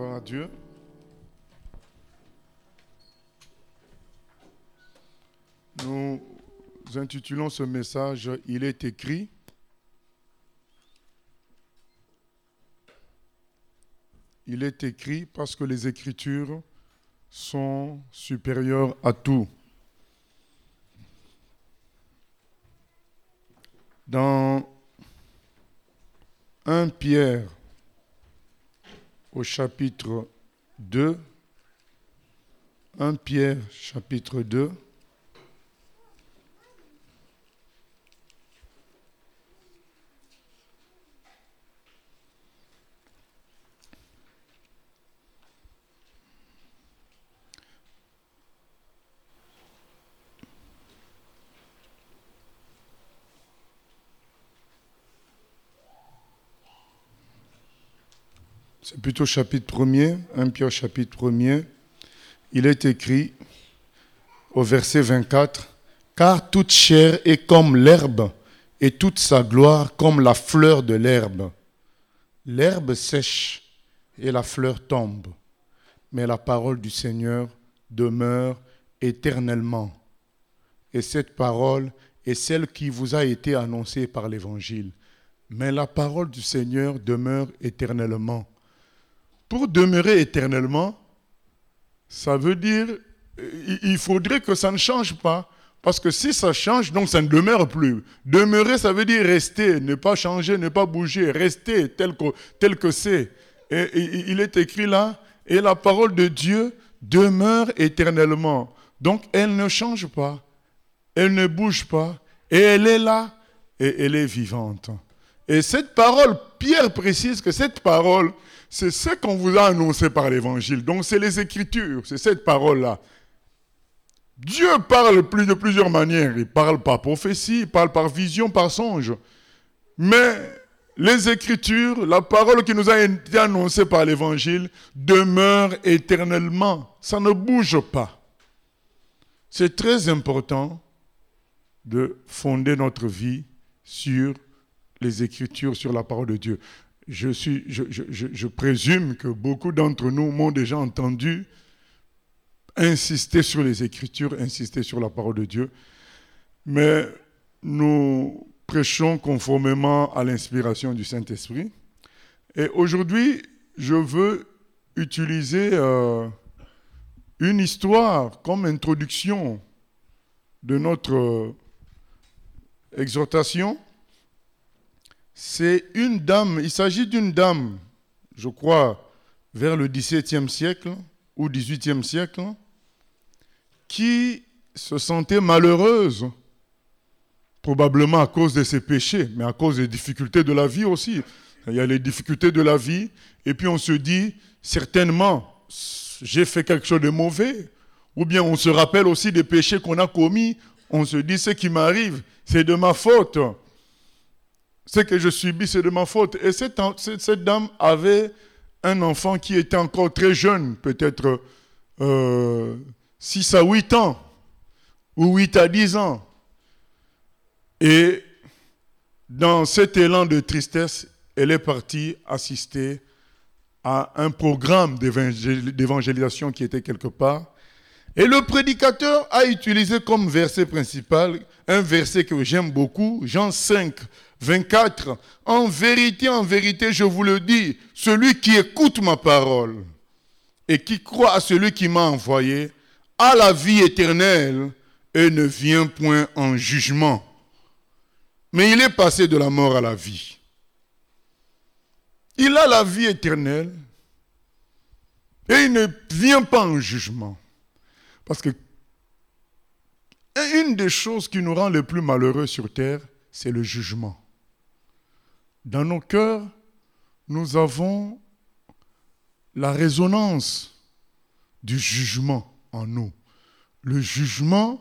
Gloire à Dieu. Nous intitulons ce message « Il est écrit ». Il est écrit parce que les Écritures sont supérieures à tout. Dans 1 Pierre au chapitre 2, 1 Pierre chapitre 2, c'est plutôt chapitre 1er, 1 Pierre chapitre 1er, il est écrit au verset 24, « Car toute chair est comme l'herbe, et toute sa gloire comme la fleur de l'herbe. L'herbe sèche et la fleur tombe, mais la parole du Seigneur demeure éternellement. Et cette parole est celle qui vous a été annoncée par l'Évangile. Mais la parole du Seigneur demeure éternellement. » Pour demeurer éternellement, ça veut dire il faudrait que ça ne change pas. Parce que si ça change, donc ça ne demeure plus. Demeurer, ça veut dire rester, ne pas changer, ne pas bouger, rester tel que c'est. Et il est écrit là, et la parole de Dieu demeure éternellement. Donc elle ne change pas, elle ne bouge pas, et elle est là, et elle est vivante. Et cette parole, Pierre précise que cette parole, c'est ce qu'on vous a annoncé par l'Évangile. Donc c'est les Écritures, c'est cette parole-là. Dieu parle de plusieurs manières. Il parle par prophétie, il parle par vision, par songe. Mais les Écritures, la parole qui nous a été annoncée par l'Évangile, demeure éternellement. Ça ne bouge pas. C'est très important de fonder notre vie sur les Écritures, sur la parole de Dieu. Je présume que beaucoup d'entre nous m'ont déjà entendu insister sur les Écritures, insister sur la parole de Dieu. Mais nous prêchons conformément à l'inspiration du Saint-Esprit. Et aujourd'hui, je veux utiliser une histoire comme introduction de notre exhortation. C'est une dame, il s'agit d'une dame, je crois, vers le XVIIe siècle ou XVIIIe siècle, qui se sentait malheureuse, probablement à cause de ses péchés, mais à cause des difficultés de la vie aussi. Il y a les difficultés de la vie, et puis on se dit, certainement, j'ai fait quelque chose de mauvais, ou bien on se rappelle aussi des péchés qu'on a commis, on se dit, ce qui m'arrive, c'est de ma faute. Ce que je subis, c'est de ma faute. Et cette dame avait un enfant qui était encore très jeune, peut-être 6 à 8 ans, ou 8 à 10 ans. Et dans cet élan de tristesse, elle est partie assister à un programme d'évangélisation qui était quelque part. Et le prédicateur a utilisé comme verset principal un verset que j'aime beaucoup, Jean 5, 24. En vérité, je vous le dis, celui qui écoute ma parole et qui croit à celui qui m'a envoyé a la vie éternelle et ne vient point en jugement. Mais il est passé de la mort à la vie. Il a la vie éternelle et il ne vient pas en jugement. Parce que une des choses qui nous rend les plus malheureux sur terre, c'est le jugement. Dans nos cœurs, nous avons la résonance du jugement en nous. Le jugement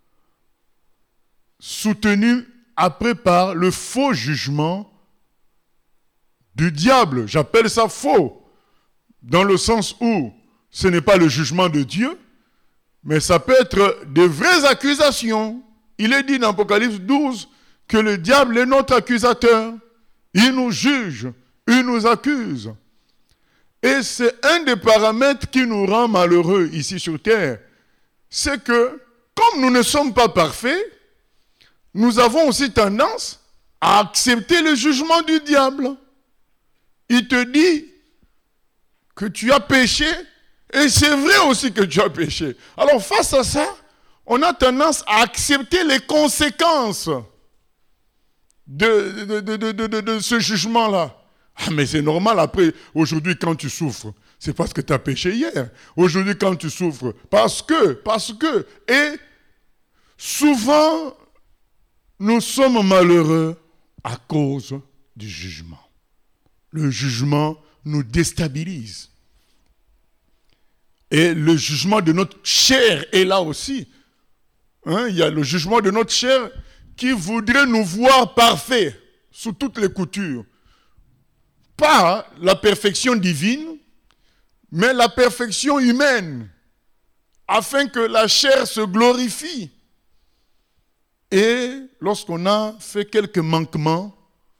soutenu après par le faux jugement du diable. J'appelle ça faux, dans le sens où ce n'est pas le jugement de Dieu, mais ça peut être des vraies accusations. Il est dit dans Apocalypse 12 que le diable est notre accusateur. Il nous juge, il nous accuse. Et c'est un des paramètres qui nous rend malheureux ici sur terre. C'est que, comme nous ne sommes pas parfaits, nous avons aussi tendance à accepter le jugement du diable. Il te dit que tu as péché, et c'est vrai aussi que tu as péché. Alors face à ça, on a tendance à accepter les conséquences de ce jugement-là. Ah, mais c'est normal, après, aujourd'hui, quand tu souffres, c'est parce que tu as péché hier. Aujourd'hui, quand tu souffres, parce que. Et souvent, nous sommes malheureux à cause du jugement. Le jugement nous déstabilise. Et le jugement de notre chair est là aussi. Il y a le jugement de notre chair qui voudrait nous voir parfaits sous toutes les coutures. Pas la perfection divine, mais la perfection humaine, afin que la chair se glorifie. Et lorsqu'on a fait quelques manquements,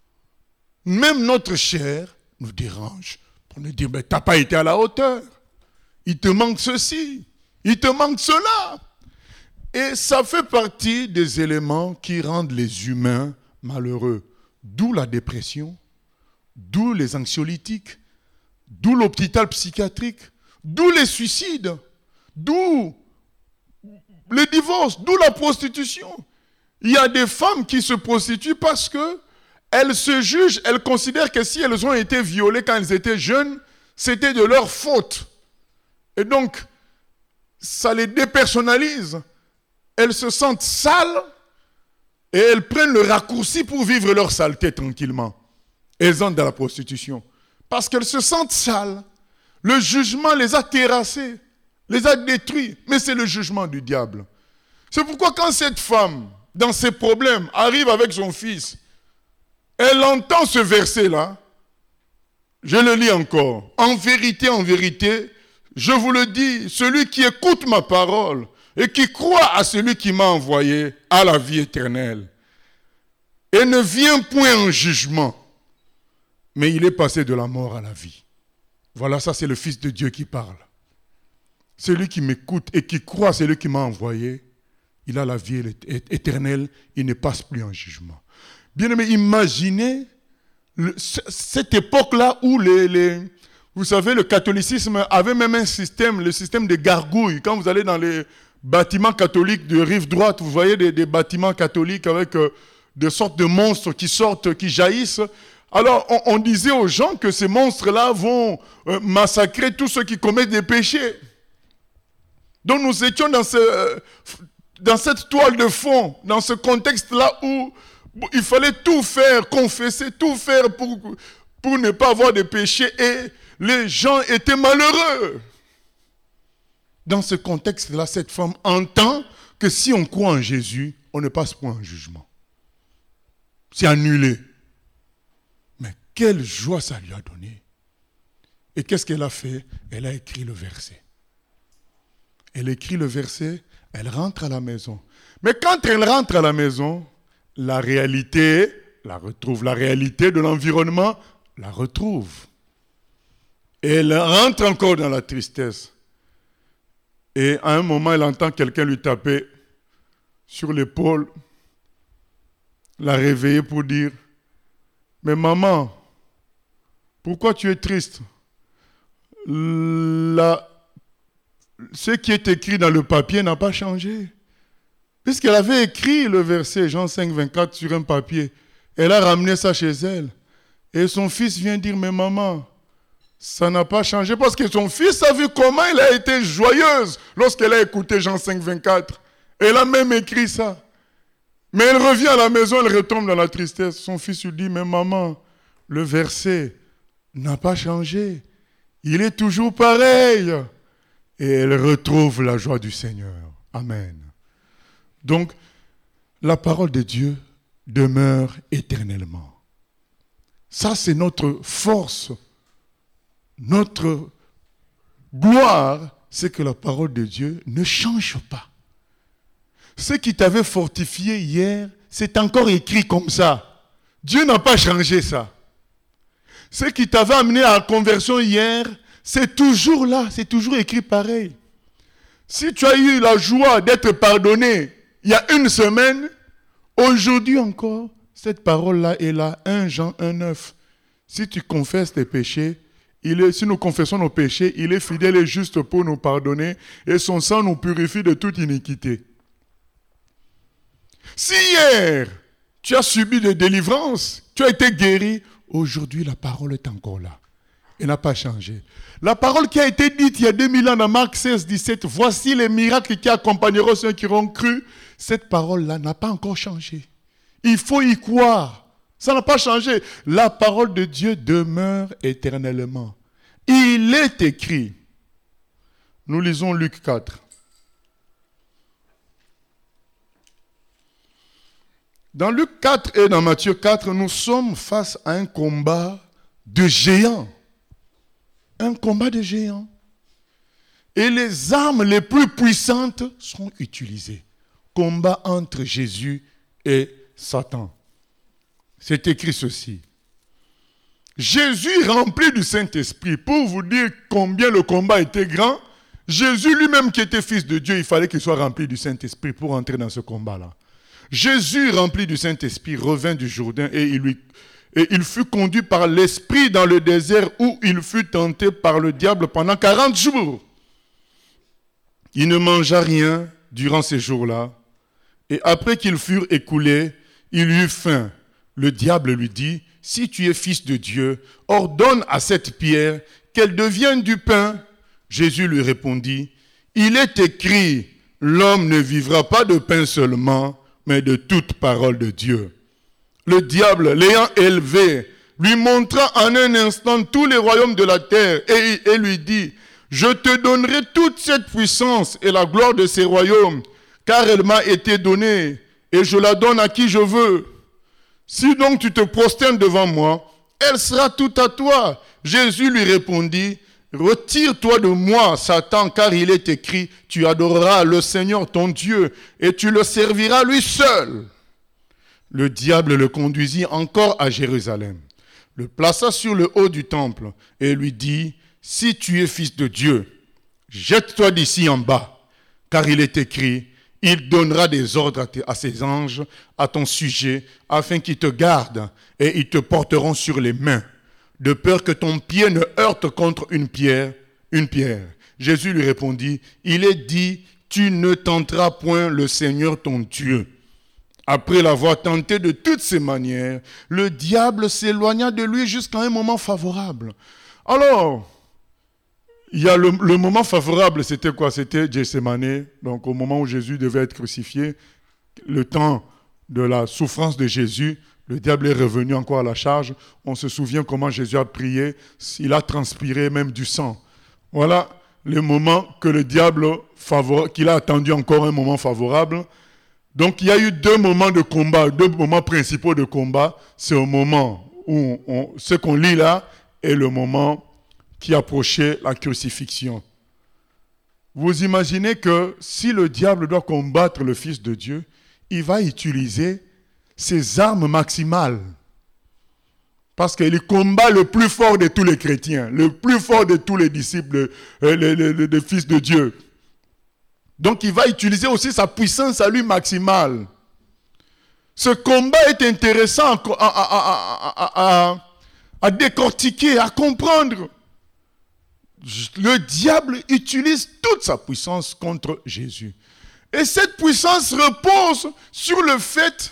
même notre chair nous dérange pour nous dire, mais tu n'as pas été à la hauteur. Il te manque ceci, il te manque cela. Et ça fait partie des éléments qui rendent les humains malheureux. D'où la dépression, d'où les anxiolytiques, d'où l'hôpital psychiatrique, d'où les suicides, d'où les divorces, d'où la prostitution. Il y a des femmes qui se prostituent parce que elles se jugent, elles considèrent que si elles ont été violées quand elles étaient jeunes, c'était de leur faute. Et donc, ça les dépersonnalise. Elles se sentent sales et elles prennent le raccourci pour vivre leur saleté tranquillement. Elles entrent dans la prostitution. Parce qu'elles se sentent sales. Le jugement les a terrassées, les a détruits. Mais c'est le jugement du diable. C'est pourquoi quand cette femme, dans ses problèmes, arrive avec son fils, elle entend ce verset-là. Je le lis encore. En vérité, je vous le dis, celui qui écoute ma parole et qui croit à celui qui m'a envoyé a la vie éternelle. Et ne vient point en jugement, mais il est passé de la mort à la vie. Voilà, ça c'est le Fils de Dieu qui parle. Celui qui m'écoute et qui croit à celui qui m'a envoyé, il a la vie éternelle, il ne passe plus en jugement. Bien aimé, imaginez cette époque-là où vous savez, le catholicisme avait même un système, le système des gargouilles. Quand vous allez dans les bâtiments catholiques de rive droite, vous voyez des bâtiments catholiques avec des sortes de monstres qui sortent, qui jaillissent. Alors, on disait aux gens que ces monstres-là vont massacrer tous ceux qui commettent des péchés. Donc, nous étions dans cette toile de fond, dans ce contexte-là où il fallait tout faire, confesser, tout faire pour ne pas avoir de péché, et les gens étaient malheureux. Dans ce contexte-là, cette femme entend que si on croit en Jésus, on ne passe pas en jugement. C'est annulé. Mais quelle joie ça lui a donné. Et qu'est-ce qu'elle a fait? Elle a écrit le verset. Elle écrit le verset, elle rentre à la maison. Mais quand elle rentre à la maison, la réalité la retrouve. La réalité de l'environnement la retrouve. Et elle rentre encore dans la tristesse. Et à un moment, elle entend quelqu'un lui taper sur l'épaule, la réveiller pour dire, « Mais maman, pourquoi tu es triste? Ce qui est écrit dans le papier n'a pas changé. » Puisqu'elle avait écrit le verset Jean 5, 24 sur un papier, elle a ramené ça chez elle. Et son fils vient dire, « Mais maman, ça n'a pas changé. » Parce que son fils a vu comment elle a été joyeuse lorsqu'elle a écouté Jean 5, 24. Elle a même écrit ça. Mais elle revient à la maison, elle retombe dans la tristesse. Son fils lui dit, « Mais maman, le verset n'a pas changé. Il est toujours pareil. » Et elle retrouve la joie du Seigneur. Amen. Donc, la parole de Dieu demeure éternellement. Ça, c'est notre force. Notre gloire, c'est que la parole de Dieu ne change pas. Ce qui t'avait fortifié hier, c'est encore écrit comme ça. Dieu n'a pas changé ça. Ce qui t'avait amené à la conversion hier, C'est toujours là, c'est toujours écrit pareil. Si tu as eu la joie d'être pardonné il y a une semaine, aujourd'hui encore, cette parole-là est là, 1 Jean 1,9. Si tu confesses tes péchés, si nous confessons nos péchés, il est fidèle et juste pour nous pardonner et son sang nous purifie de toute iniquité. Si hier, tu as subi de délivrance, tu as été guéri, aujourd'hui la parole est encore là. Elle n'a pas changé. La parole qui a été dite il y a 2000 ans dans Marc 16, 17, voici les miracles qui accompagneront ceux qui auront cru. Cette parole-là n'a pas encore changé. Il faut y croire. Ça n'a pas changé. La parole de Dieu demeure éternellement. Il est écrit. Nous lisons Luc 4. Dans Luc 4 et dans Matthieu 4, nous sommes face à un combat de géants. Un combat de géants. Et les armes les plus puissantes sont utilisées. Combat entre Jésus et Satan. C'est écrit ceci. Jésus rempli du Saint-Esprit, pour vous dire combien le combat était grand, Jésus lui-même qui était fils de Dieu, il fallait qu'il soit rempli du Saint-Esprit pour entrer dans ce combat-là. Jésus rempli du Saint-Esprit revint du Jourdain et il fut conduit par l'Esprit dans le désert où il fut tenté par le diable pendant 40 jours. Il ne mangea rien durant ces jours-là et après qu'ils furent écoulés, il eut faim. Le diable lui dit, « Si tu es fils de Dieu, ordonne à cette pierre qu'elle devienne du pain. » Jésus lui répondit, « Il est écrit, l'homme ne vivra pas de pain seulement, mais de toute parole de Dieu. » Le diable, l'ayant élevé, lui montra en un instant tous les royaumes de la terre et lui dit, « Je te donnerai toute cette puissance et la gloire de ces royaumes, car elle m'a été donnée et je la donne à qui je veux. Si donc tu te prosternes devant moi, elle sera toute à toi. » Jésus lui répondit, « Retire-toi de moi, Satan, car il est écrit, tu adoreras le Seigneur ton Dieu et tu le serviras lui seul. » Le diable le conduisit encore à Jérusalem, le plaça sur le haut du temple et lui dit, « Si tu es fils de Dieu, jette-toi d'ici en bas, car il est écrit, il donnera des ordres à ses anges à ton sujet, afin qu'ils te gardent et ils te porteront sur les mains, de peur que ton pied ne heurte contre une pierre. Jésus lui répondit, « Il est dit, tu ne tenteras point le Seigneur ton Dieu. » Après l'avoir tenté de toutes ses manières, le diable s'éloigna de lui jusqu'à un moment favorable. Alors, il y a le moment favorable, c'était quoi? C'était Gethsémane, donc au moment où Jésus devait être crucifié, le temps de la souffrance de Jésus, le diable est revenu encore à la charge. On se souvient comment Jésus a prié, il a transpiré même du sang. Voilà le moment que le diable, qu'il a attendu encore un moment favorable. Donc il y a eu deux moments de combat, deux moments principaux de combat. C'est au moment où ce qu'on lit là est le moment qui approchait la crucifixion. Vous imaginez que si le diable doit combattre le Fils de Dieu, il va utiliser ses armes maximales. Parce qu'il est le combat le plus fort de tous les chrétiens, le plus fort de tous les disciples, des fils de Dieu. Donc il va utiliser aussi sa puissance à lui maximale. Ce combat est intéressant à décortiquer, à comprendre. Le diable utilise toute sa puissance contre Jésus. Et cette puissance repose sur le fait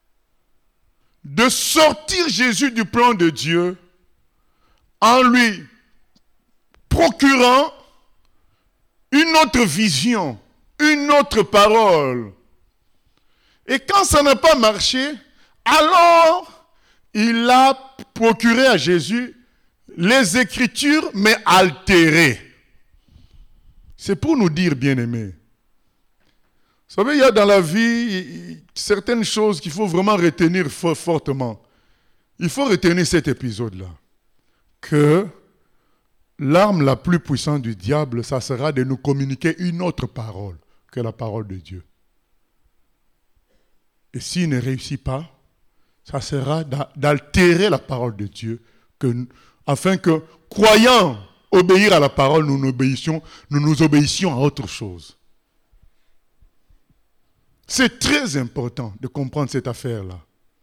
de sortir Jésus du plan de Dieu en lui procurant une autre vision, une autre parole. Et quand ça n'a pas marché, alors il a procuré à Jésus les Écritures, mais altérées. C'est pour nous dire, bien-aimés, vous savez, il y a dans la vie certaines choses qu'il faut vraiment retenir fortement. Il faut retenir cet épisode-là. Que l'arme la plus puissante du diable, ça sera de nous communiquer une autre parole que la parole de Dieu. Et s'il ne réussit pas, ça sera d'altérer la parole de Dieu, afin que, croyant obéir à la parole, nous nous obéissions à autre chose. C'est très important de comprendre cette affaire-là.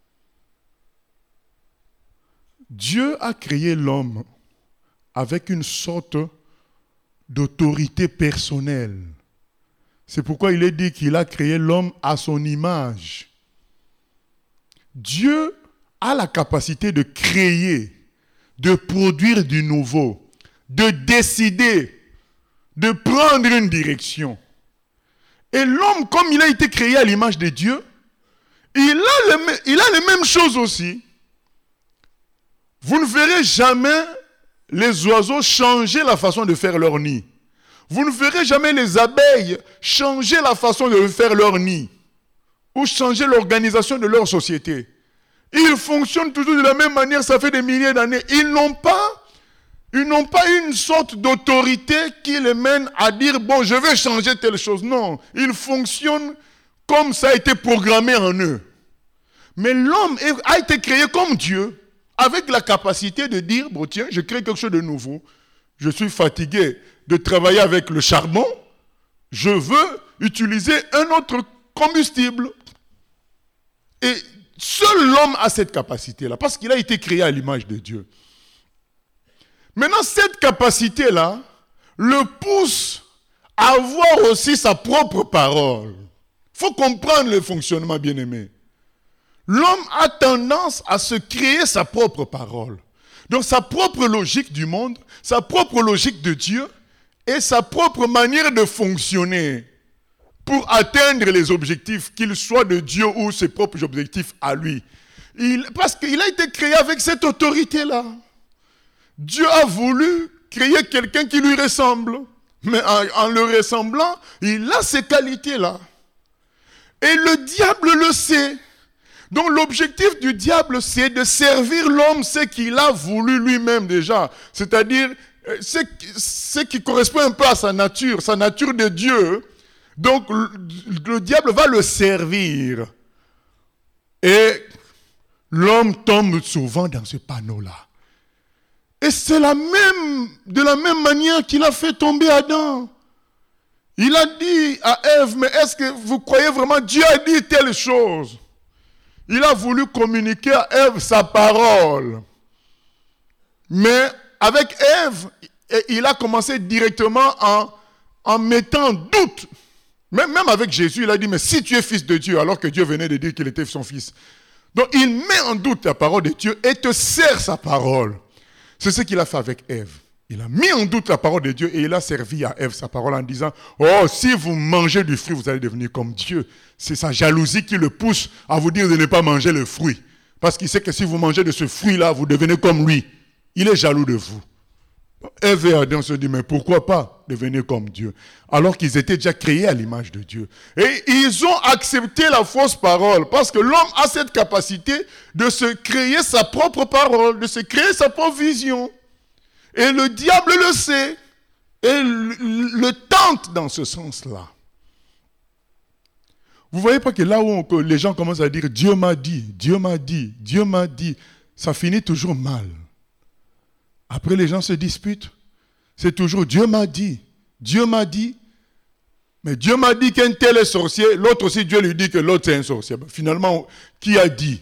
Dieu a créé l'homme avec une sorte d'autorité personnelle. C'est pourquoi il est dit qu'il a créé l'homme à son image. Dieu a la capacité de créer, de produire du nouveau, de décider, de prendre une direction. Et l'homme, comme il a été créé à l'image de Dieu, il a les mêmes choses aussi. Vous ne verrez jamais les oiseaux changer la façon de faire leur nid. Vous ne verrez jamais les abeilles changer la façon de faire leur nid ou changer l'organisation de leur société. Ils fonctionnent toujours de la même manière, ça fait des milliers d'années. Ils n'ont pas une sorte d'autorité qui les mène à dire, bon, je vais changer telle chose. Non, ils fonctionnent comme ça a été programmé en eux. Mais l'homme a été créé comme Dieu, avec la capacité de dire, bon tiens, je crée quelque chose de nouveau. Je suis fatigué de travailler avec le charbon. Je veux utiliser un autre combustible. Et seul l'homme a cette capacité-là, parce qu'il a été créé à l'image de Dieu. Maintenant, cette capacité-là le pousse à avoir aussi sa propre parole. Il faut comprendre le fonctionnement, bien-aimé. L'homme a tendance à se créer sa propre parole. Donc sa propre logique du monde, sa propre logique de Dieu et sa propre manière de fonctionner pour atteindre les objectifs, qu'ils soient de Dieu ou ses propres objectifs à lui. Parce qu'il a été créé avec cette autorité-là. Dieu a voulu créer quelqu'un qui lui ressemble. Mais en le ressemblant, il a ces qualités-là. Et le diable le sait. Donc l'objectif du diable, c'est de servir l'homme ce qu'il a voulu lui-même déjà. C'est-à-dire ce qui correspond un peu à sa nature de Dieu. Donc le diable va le servir. Et l'homme tombe souvent dans ce panneau-là. Et c'est de la même manière qu'il a fait tomber Adam. Il a dit à Ève, mais est-ce que vous croyez vraiment Dieu a dit telle chose? Il a voulu communiquer à Ève sa parole. Mais avec Ève, il a commencé directement en mettant en doute. Même avec Jésus, il a dit, mais si tu es fils de Dieu, alors que Dieu venait de dire qu'il était son fils. Donc il met en doute la parole de Dieu et te sert sa parole. C'est ce qu'il a fait avec Ève. Il a mis en doute la parole de Dieu et il a servi à Ève sa parole en disant, oh, si vous mangez du fruit, vous allez devenir comme Dieu. C'est sa jalousie qui le pousse à vous dire de ne pas manger le fruit. Parce qu'il sait que si vous mangez de ce fruit-là, vous devenez comme lui. Il est jaloux de vous. Ève et Adam se disent, mais pourquoi pas devenir comme Dieu? Alors qu'ils étaient déjà créés à l'image de Dieu. Et ils ont accepté la fausse parole. Parce que l'homme a cette capacité de se créer sa propre parole, de se créer sa propre vision. Et le diable le sait. Et le tente dans ce sens-là. Vous ne voyez pas que là où les gens commencent à dire, Dieu m'a dit, Dieu m'a dit, Dieu m'a dit, ça finit toujours mal. Après, les gens se disputent. C'est toujours Dieu m'a dit. Dieu m'a dit. Mais Dieu m'a dit qu'un tel est sorcier. L'autre aussi, Dieu lui dit que l'autre est un sorcier. Finalement, qui a dit?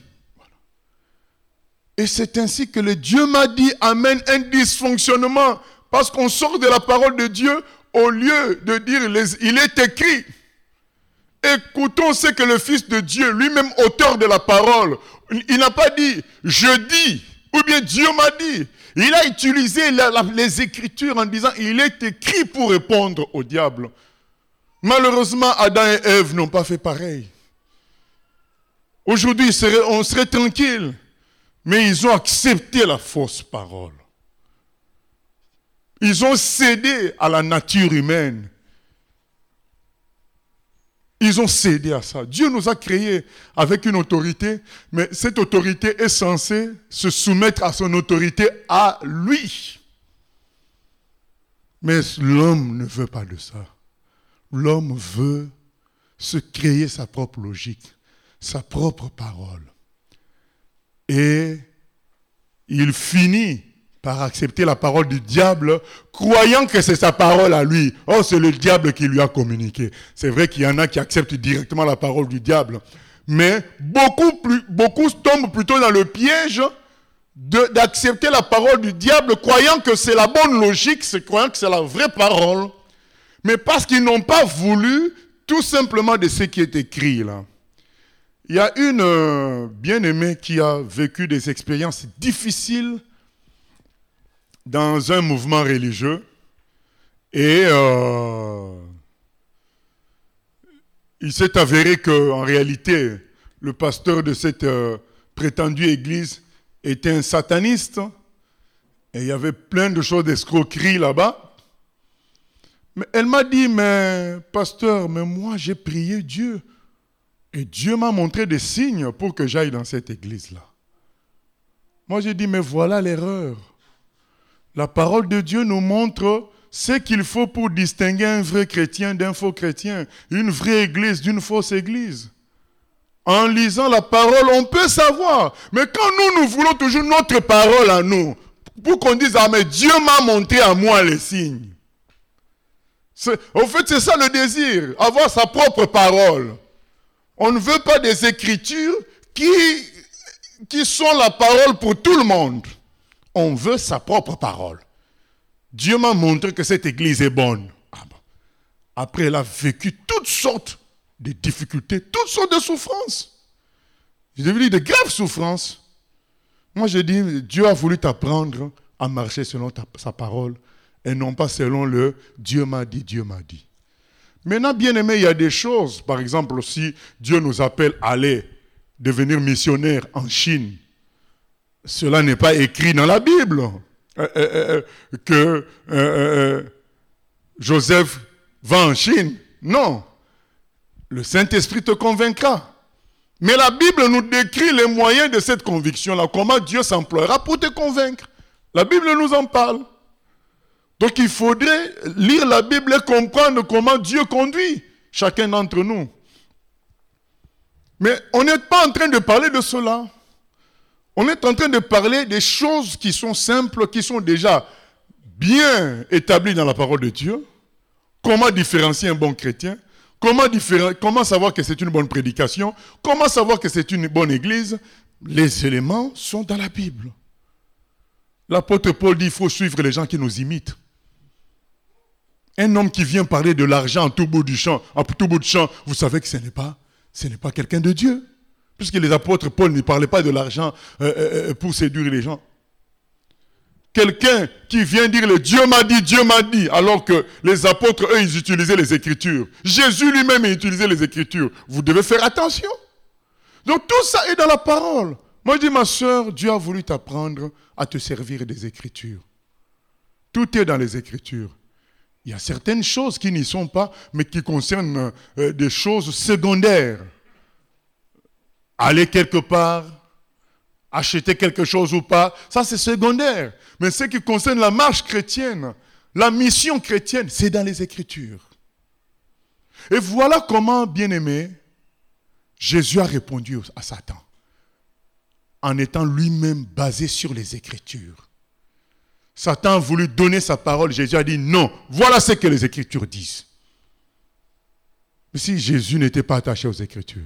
Et c'est ainsi que le Dieu m'a dit amène un dysfonctionnement. Parce qu'on sort de la parole de Dieu au lieu de dire il est écrit. Écoutons ce que le Fils de Dieu, lui-même auteur de la parole, il n'a pas dit je dis ou bien Dieu m'a dit. Il a utilisé les Écritures en disant il est écrit pour répondre au diable. Malheureusement, Adam et Ève n'ont pas fait pareil. Aujourd'hui, on serait tranquille. Mais ils ont accepté la fausse parole. Ils ont cédé à la nature humaine. Ils ont cédé à ça. Dieu nous a créés avec une autorité, mais cette autorité est censée se soumettre à son autorité à lui. Mais l'homme ne veut pas de ça. L'homme veut se créer sa propre logique, sa propre parole. Et il finit par accepter la parole du diable, croyant que c'est sa parole à lui. Oh, c'est le diable qui lui a communiqué. C'est vrai qu'il y en a qui acceptent directement la parole du diable. Mais beaucoup tombent plutôt dans le piège d'accepter la parole du diable, croyant que c'est la bonne logique, croyant que c'est la vraie parole. Mais parce qu'ils n'ont pas voulu tout simplement de ce qui est écrit là. Il y a une bien-aimée qui a vécu des expériences difficiles dans un mouvement religieux et il s'est avéré qu'en réalité, le pasteur de cette prétendue église était un sataniste et il y avait plein de choses d'escroquerie là-bas. Mais elle m'a dit, mais pasteur, mais moi j'ai prié Dieu et Dieu m'a montré des signes pour que j'aille dans cette église-là. Moi j'ai dit, mais voilà l'erreur. La parole de Dieu nous montre ce qu'il faut pour distinguer un vrai chrétien d'un faux chrétien, une vraie église d'une fausse église. En lisant la parole, on peut savoir. Mais quand nous voulons toujours notre parole à nous, pour qu'on dise, ah mais Dieu m'a montré à moi les signes. En fait, c'est ça le désir, avoir sa propre parole. On ne veut pas des écritures qui sont la parole pour tout le monde. On veut sa propre parole. Dieu m'a montré que cette église est bonne. Ah bon. Après, elle a vécu toutes sortes de difficultés, toutes sortes de souffrances. J'ai vécu de graves souffrances. Moi, j'ai dit, Dieu a voulu t'apprendre à marcher selon sa parole et non pas selon le Dieu m'a dit, Dieu m'a dit. Maintenant, bien aimé, il y a des choses. Par exemple, si Dieu nous appelle à aller devenir missionnaire en Chine, cela n'est pas écrit dans la Bible. Que Joseph va en Chine. Non. Le Saint-Esprit te convaincra. Mais la Bible nous décrit les moyens de cette conviction-là. Comment Dieu s'emploiera pour te convaincre. La Bible nous en parle. Donc il faudrait lire la Bible et comprendre comment Dieu conduit chacun d'entre nous. Mais on n'est pas en train de parler de cela. On est en train de parler des choses qui sont simples, qui sont déjà bien établies dans la parole de Dieu. Comment différencier un bon chrétien? Comment savoir que c'est une bonne prédication? Comment savoir que c'est une bonne église? Les éléments sont dans la Bible. L'apôtre Paul dit qu'il faut suivre les gens qui nous imitent. Un homme qui vient parler de l'argent en tout bout du champ, vous savez que ce n'est pas quelqu'un de Dieu. Puisque les apôtres Paul ne parlaient pas de l'argent pour séduire les gens. Quelqu'un qui vient dire le Dieu m'a dit, alors que les apôtres, eux, ils utilisaient les Écritures. Jésus lui-même utilisait les Écritures. Vous devez faire attention. Donc tout ça est dans la parole. Moi je dis, ma soeur, Dieu a voulu t'apprendre à te servir des Écritures. Tout est dans les Écritures. Il y a certaines choses qui n'y sont pas, mais qui concernent des choses secondaires. Aller quelque part, acheter quelque chose ou pas, ça c'est secondaire. Mais ce qui concerne la marche chrétienne, la mission chrétienne, c'est dans les Écritures. Et voilà comment, bien-aimé, Jésus a répondu à Satan, en étant lui-même basé sur les Écritures. Satan a voulu donner sa parole, Jésus a dit non, voilà ce que les Écritures disent. Mais si Jésus n'était pas attaché aux Écritures,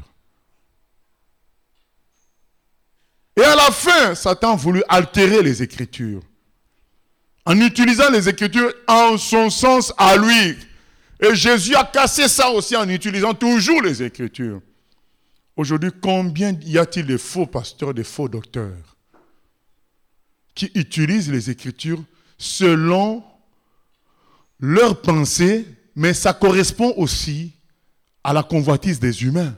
et à la fin, Satan a voulu altérer les Écritures. En utilisant les Écritures en son sens à lui. Et Jésus a cassé ça aussi en utilisant toujours les Écritures. Aujourd'hui, combien y a-t-il de faux pasteurs, de faux docteurs qui utilisent les Écritures selon leur pensée, mais ça correspond aussi à la convoitise des humains.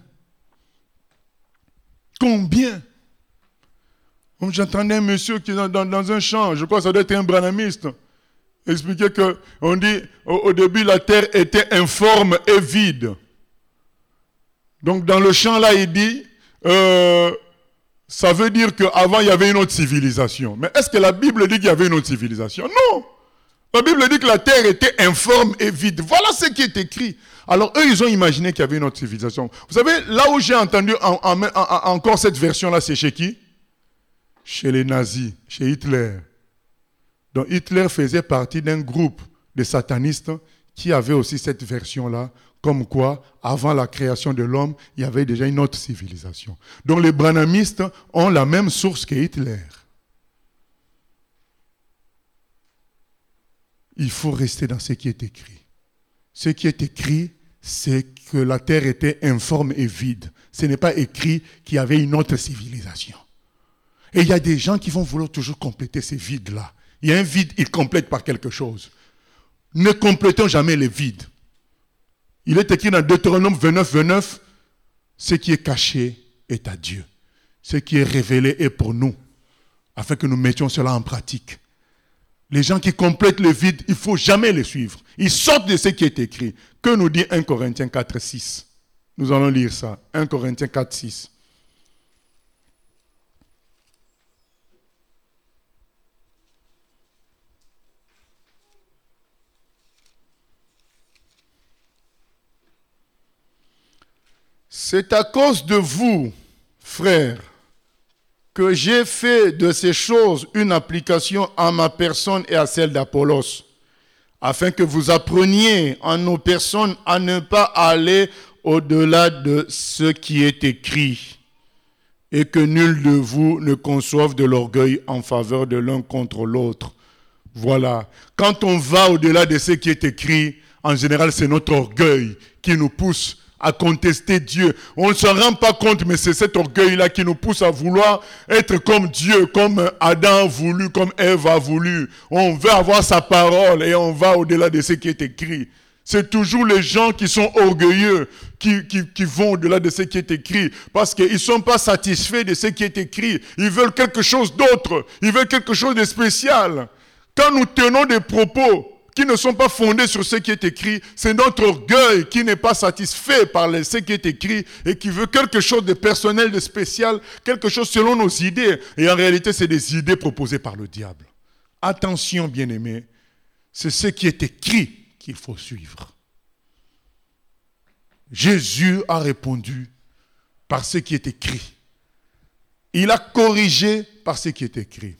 Combien? J'entendais un monsieur qui est dans un champ, je crois que ça doit être un branhamiste, expliquer qu'on dit au début la terre était informe et vide. Donc dans le champ là il dit, ça veut dire qu'avant il y avait une autre civilisation. Mais est-ce que la Bible dit qu'il y avait une autre civilisation? Non. La Bible dit que la terre était informe et vide. Voilà ce qui est écrit. Alors eux ils ont imaginé qu'il y avait une autre civilisation. Vous savez, là où j'ai entendu encore cette version là, c'est chez qui? Chez les nazis, chez Hitler. Donc Hitler faisait partie d'un groupe de satanistes qui avait aussi cette version-là, comme quoi, avant la création de l'homme, il y avait déjà une autre civilisation. Donc les branhamistes ont la même source que Hitler. Il faut rester dans ce qui est écrit. Ce qui est écrit, c'est que la terre était informe et vide. Ce n'est pas écrit qu'il y avait une autre civilisation. Et il y a des gens qui vont vouloir toujours compléter ces vides-là. Il y a un vide, ils complètent par quelque chose. Ne complétons jamais les vides. Il est écrit dans Deutéronome 29, 29, ce qui est caché est à Dieu. Ce qui est révélé est pour nous, afin que nous mettions cela en pratique. Les gens qui complètent le vide, il ne faut jamais les suivre. Ils sortent de ce qui est écrit. Que nous dit 1 Corinthiens 4, 6? Nous allons lire ça. 1 Corinthiens 4, 6. C'est à cause de vous, frères, que j'ai fait de ces choses une application à ma personne et à celle d'Apollos, afin que vous appreniez en nos personnes à ne pas aller au-delà de ce qui est écrit, et que nul de vous ne conçoive de l'orgueil en faveur de l'un contre l'autre. Voilà. Quand on va au-delà de ce qui est écrit, en général, c'est notre orgueil qui nous pousse à contester Dieu. On ne s'en rend pas compte, mais c'est cet orgueil-là qui nous pousse à vouloir être comme Dieu, comme Adam a voulu, comme Ève a voulu. On veut avoir sa parole et on va au-delà de ce qui est écrit. C'est toujours les gens qui sont orgueilleux qui vont au-delà de ce qui est écrit parce qu'ils ne sont pas satisfaits de ce qui est écrit. Ils veulent quelque chose d'autre. Ils veulent quelque chose de spécial. Quand nous tenons des propos qui ne sont pas fondés sur ce qui est écrit, c'est notre orgueil qui n'est pas satisfait par ce qui est écrit et qui veut quelque chose de personnel, de spécial, quelque chose selon nos idées. Et en réalité, c'est des idées proposées par le diable. Attention, bien-aimés, c'est ce qui est écrit qu'il faut suivre. Jésus a répondu par ce qui est écrit. Il a corrigé par ce qui est écrit.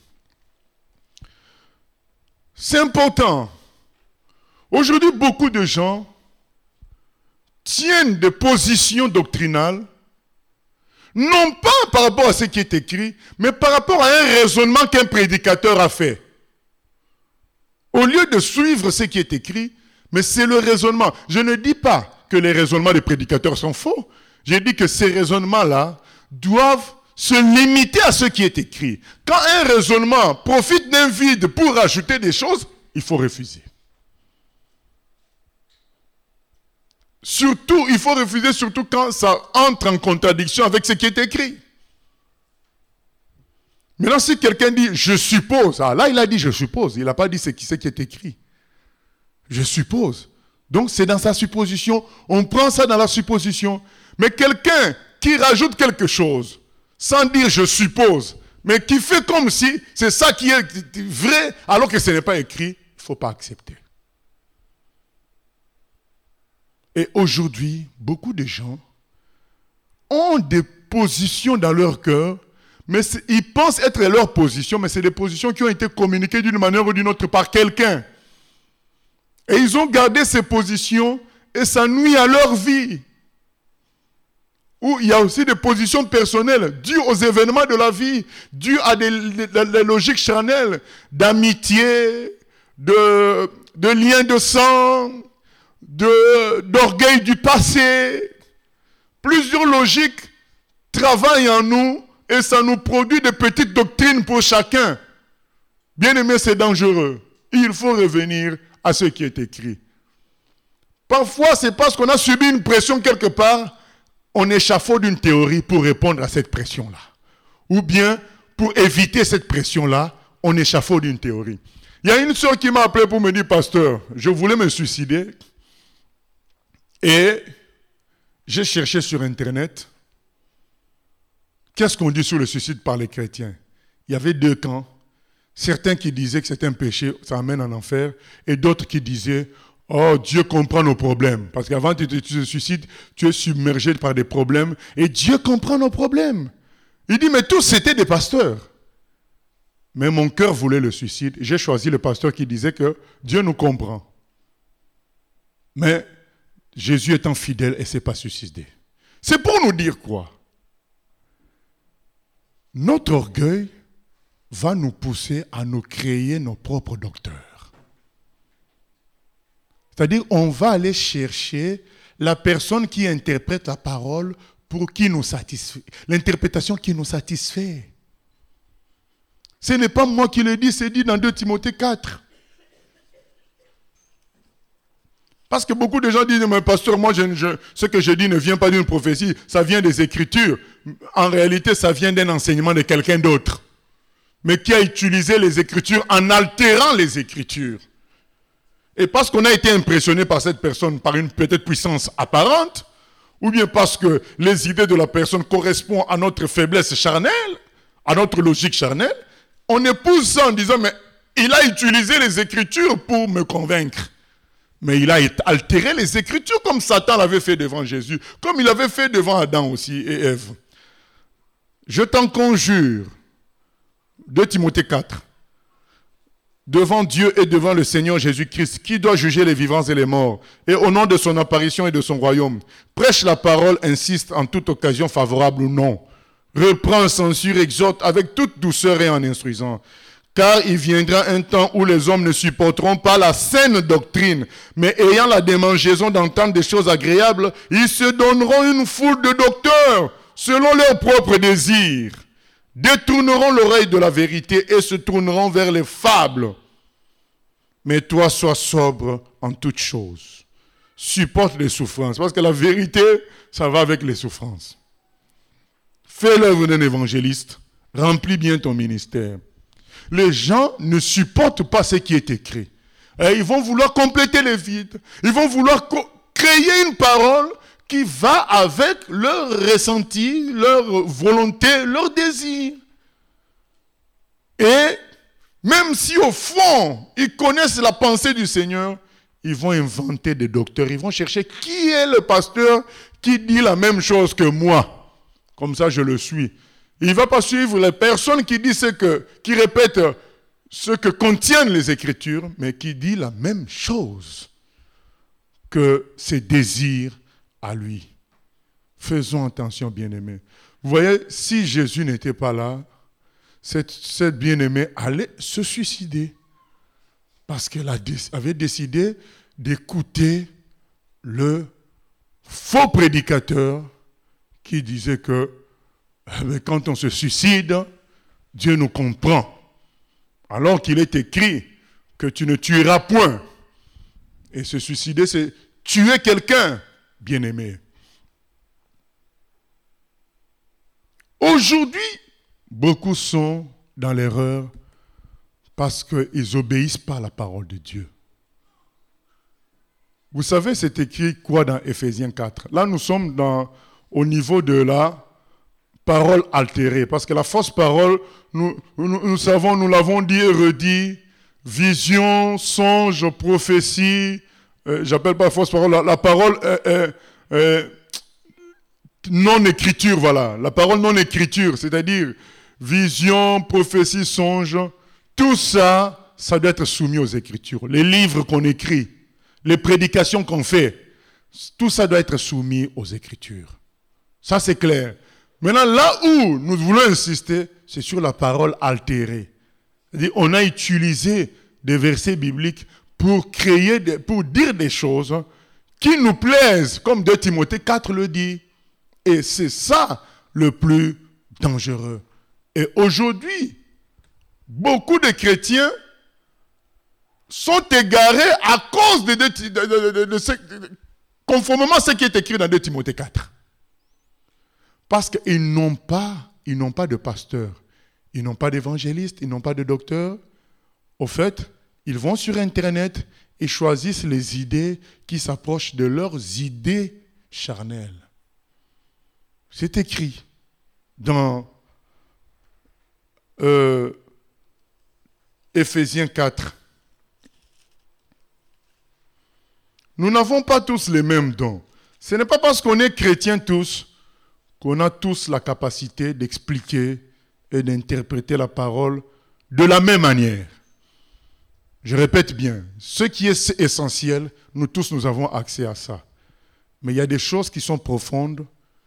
C'est important. Aujourd'hui, beaucoup de gens tiennent des positions doctrinales, non pas par rapport à ce qui est écrit, mais par rapport à un raisonnement qu'un prédicateur a fait. Au lieu de suivre ce qui est écrit, mais c'est le raisonnement. Je ne dis pas que les raisonnements des prédicateurs sont faux. Je dis que ces raisonnements-là doivent se limiter à ce qui est écrit. Quand un raisonnement profite d'un vide pour rajouter des choses, il faut refuser. Surtout, il faut refuser surtout quand ça entre en contradiction avec ce qui est écrit. Maintenant, si quelqu'un dit « je suppose », là il a dit « je suppose », il n'a pas dit ce qui est écrit. Je suppose. Donc c'est dans sa supposition, on prend ça dans la supposition. Mais quelqu'un qui rajoute quelque chose, sans dire « je suppose », mais qui fait comme si c'est ça qui est vrai, alors que ce n'est pas écrit, il ne faut pas accepter. Et aujourd'hui, beaucoup de gens ont des positions dans leur cœur, mais ils pensent être leur position, mais c'est des positions qui ont été communiquées d'une manière ou d'une autre par quelqu'un. Et ils ont gardé ces positions et ça nuit à leur vie. Ou il y a aussi des positions personnelles dues aux événements de la vie, dues à des logiques charnelles, d'amitié, de liens de sang, d'orgueil du passé. Plusieurs logiques travaillent en nous et ça nous produit des petites doctrines pour chacun. Bien aimé, c'est dangereux. Il faut revenir à ce qui est écrit. Parfois, c'est parce qu'on a subi une pression quelque part, on échafaude une théorie pour répondre à cette pression-là. Ou bien, pour éviter cette pression-là, on échafaude une théorie. Il y a une sœur qui m'a appelé pour me dire, pasteur, je voulais me suicider. Et j'ai cherché sur Internet, qu'est-ce qu'on dit sur le suicide par les chrétiens? Il y avait deux camps. Certains qui disaient que c'est un péché, ça amène en enfer. Et d'autres qui disaient, oh, Dieu comprend nos problèmes. Parce qu'avant que tu te suicides, tu es submergé par des problèmes. Et Dieu comprend nos problèmes. Il dit, mais tous c'était des pasteurs. Mais mon cœur voulait le suicide. J'ai choisi le pasteur qui disait que Dieu nous comprend. Mais Jésus étant fidèle, elle ne s'est pas suicidée. C'est pour nous dire quoi? Notre orgueil va nous pousser à nous créer nos propres docteurs. C'est-à-dire, on va aller chercher la personne qui interprète la parole pour qui nous satisfait. L'interprétation qui nous satisfait. Ce n'est pas moi qui le dis, c'est dit dans 2 Timothée 4. Parce que beaucoup de gens disent, mais pasteur, moi, ce que je dis ne vient pas d'une prophétie, ça vient des Écritures. En réalité, ça vient d'un enseignement de quelqu'un d'autre. Mais qui a utilisé les Écritures en altérant les Écritures. Et parce qu'on a été impressionné par cette personne, par une peut-être puissance apparente, ou bien parce que les idées de la personne correspondent à notre faiblesse charnelle, à notre logique charnelle, on épouse ça en disant, mais il a utilisé les Écritures pour me convaincre. Mais il a altéré les Écritures comme Satan l'avait fait devant Jésus, comme il avait fait devant Adam aussi et Ève. Je t'en conjure, 2 Timothée 4, devant Dieu et devant le Seigneur Jésus-Christ, qui doit juger les vivants et les morts, et au nom de son apparition et de son royaume, prêche la parole, insiste en toute occasion favorable ou non, reprend, censure, exhorte avec toute douceur et en instruisant. Car il viendra un temps où les hommes ne supporteront pas la saine doctrine, mais ayant la démangeaison d'entendre des choses agréables, ils se donneront une foule de docteurs, selon leurs propres désirs, détourneront l'oreille de la vérité et se tourneront vers les fables. Mais toi, sois sobre en toutes choses. Supporte les souffrances, parce que la vérité, ça va avec les souffrances. Fais l'œuvre d'un évangéliste, remplis bien ton ministère. Les gens ne supportent pas ce qui est écrit. Et ils vont vouloir compléter les vides. Ils vont vouloir créer une parole qui va avec leur ressenti, leur volonté, leur désir. Et même si au fond, ils connaissent la pensée du Seigneur, ils vont inventer des docteurs. Ils vont chercher qui est le pasteur qui dit la même chose que moi. Comme ça, je le suis. Il ne va pas suivre les personnes qui disent qui répètent ce que contiennent les Écritures, mais qui dit la même chose que ses désirs à lui. Faisons attention, bien-aimés. Vous voyez, si Jésus n'était pas là, cette bien-aimée allait se suicider. Parce qu'elle avait décidé d'écouter le faux prédicateur qui disait que quand on se suicide, Dieu nous comprend. Alors qu'il est écrit que tu ne tueras point. Et se suicider, c'est tuer quelqu'un, bien-aimé. Aujourd'hui, beaucoup sont dans l'erreur parce qu'ils n'obéissent pas à la parole de Dieu. Vous savez, c'est écrit quoi dans Éphésiens 4? Là, nous sommes au niveau de la parole altérée. Parce que la fausse parole, nous savons, nous l'avons dit et redit, vision, songe, prophétie, j'appelle pas fausse parole, la parole non-écriture, voilà. La parole non-écriture, c'est-à-dire vision, prophétie, songe, tout ça, ça doit être soumis aux Écritures. Les livres qu'on écrit, les prédications qu'on fait, tout ça doit être soumis aux Écritures. Ça, c'est clair. Maintenant, là où nous voulons insister, c'est sur la parole altérée. C'est-à-dire, on a utilisé des versets bibliques pour dire des choses qui nous plaisent, comme 2 Timothée 4 le dit. Et c'est ça le plus dangereux. Et aujourd'hui, beaucoup de chrétiens sont égarés à cause conformément à ce qui est écrit dans 2 Timothée 4. Parce qu'ils n'ont pas de pasteur, ils n'ont pas d'évangéliste, ils n'ont pas de docteur. Au fait, ils vont sur Internet et choisissent les idées qui s'approchent de leurs idées charnelles. C'est écrit dans Éphésiens 4. Nous n'avons pas tous les mêmes dons. Ce n'est pas parce qu'on est chrétiens tous qu'on a tous la capacité d'expliquer et d'interpréter la parole De la même manière, je répète bien, ce qui est essentiel, nous tous nous avons accès à ça. Mais il y a des choses qui sont profondes.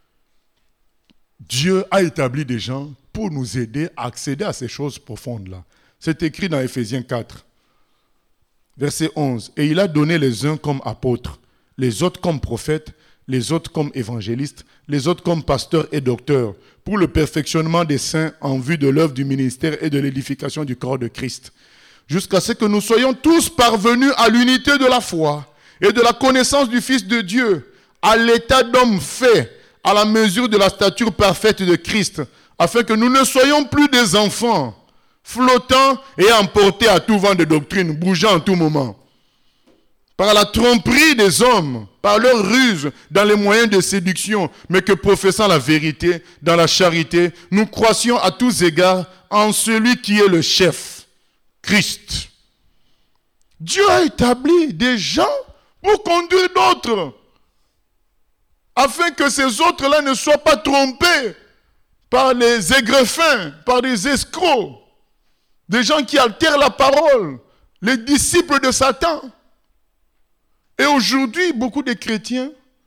Dieu a établi des gens pour nous aider à accéder à ces choses profondes-là. C'est écrit dans Éphésiens 4, verset 11. Et il a donné les uns comme apôtres, les autres comme prophètes, les autres comme évangélistes, les autres comme pasteurs et docteurs, pour le perfectionnement des saints en vue de l'œuvre du ministère et de l'édification du corps de Christ, jusqu'à ce que nous soyons tous parvenus à l'unité de la foi et de la connaissance du Fils de Dieu, à l'état d'homme fait, à la mesure de la stature parfaite de Christ, afin que nous ne soyons plus des enfants, flottants et emportés à tout vent de doctrine, bougeant en tout moment, par la tromperie des hommes, par leur ruse dans les moyens de séduction, mais que professant la vérité dans la charité, nous croissions à tous égards en celui qui est le chef, Christ. Dieu a établi des gens pour conduire d'autres, afin que ces autres-là ne soient pas trompés par les aigrefins, par des escrocs, des gens qui altèrent la parole, les disciples de Satan. Et aujourd'hui, beaucoup de chrétiens,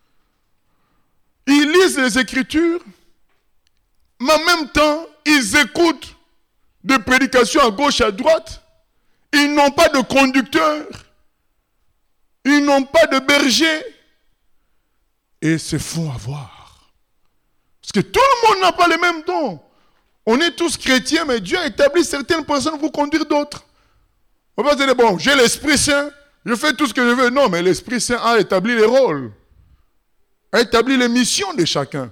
ils lisent les Écritures, mais en même temps, ils écoutent des prédications à gauche et à droite. Ils n'ont pas de conducteur, ils n'ont pas de berger, et se font avoir. Parce que tout le monde n'a pas les mêmes dons. On est tous chrétiens, mais Dieu a établi certaines personnes pour conduire d'autres. On va dire, bon, j'ai l'Esprit Saint, je fais tout ce que je veux. Non, mais l'Esprit Saint a établi les rôles, a établi les missions de chacun.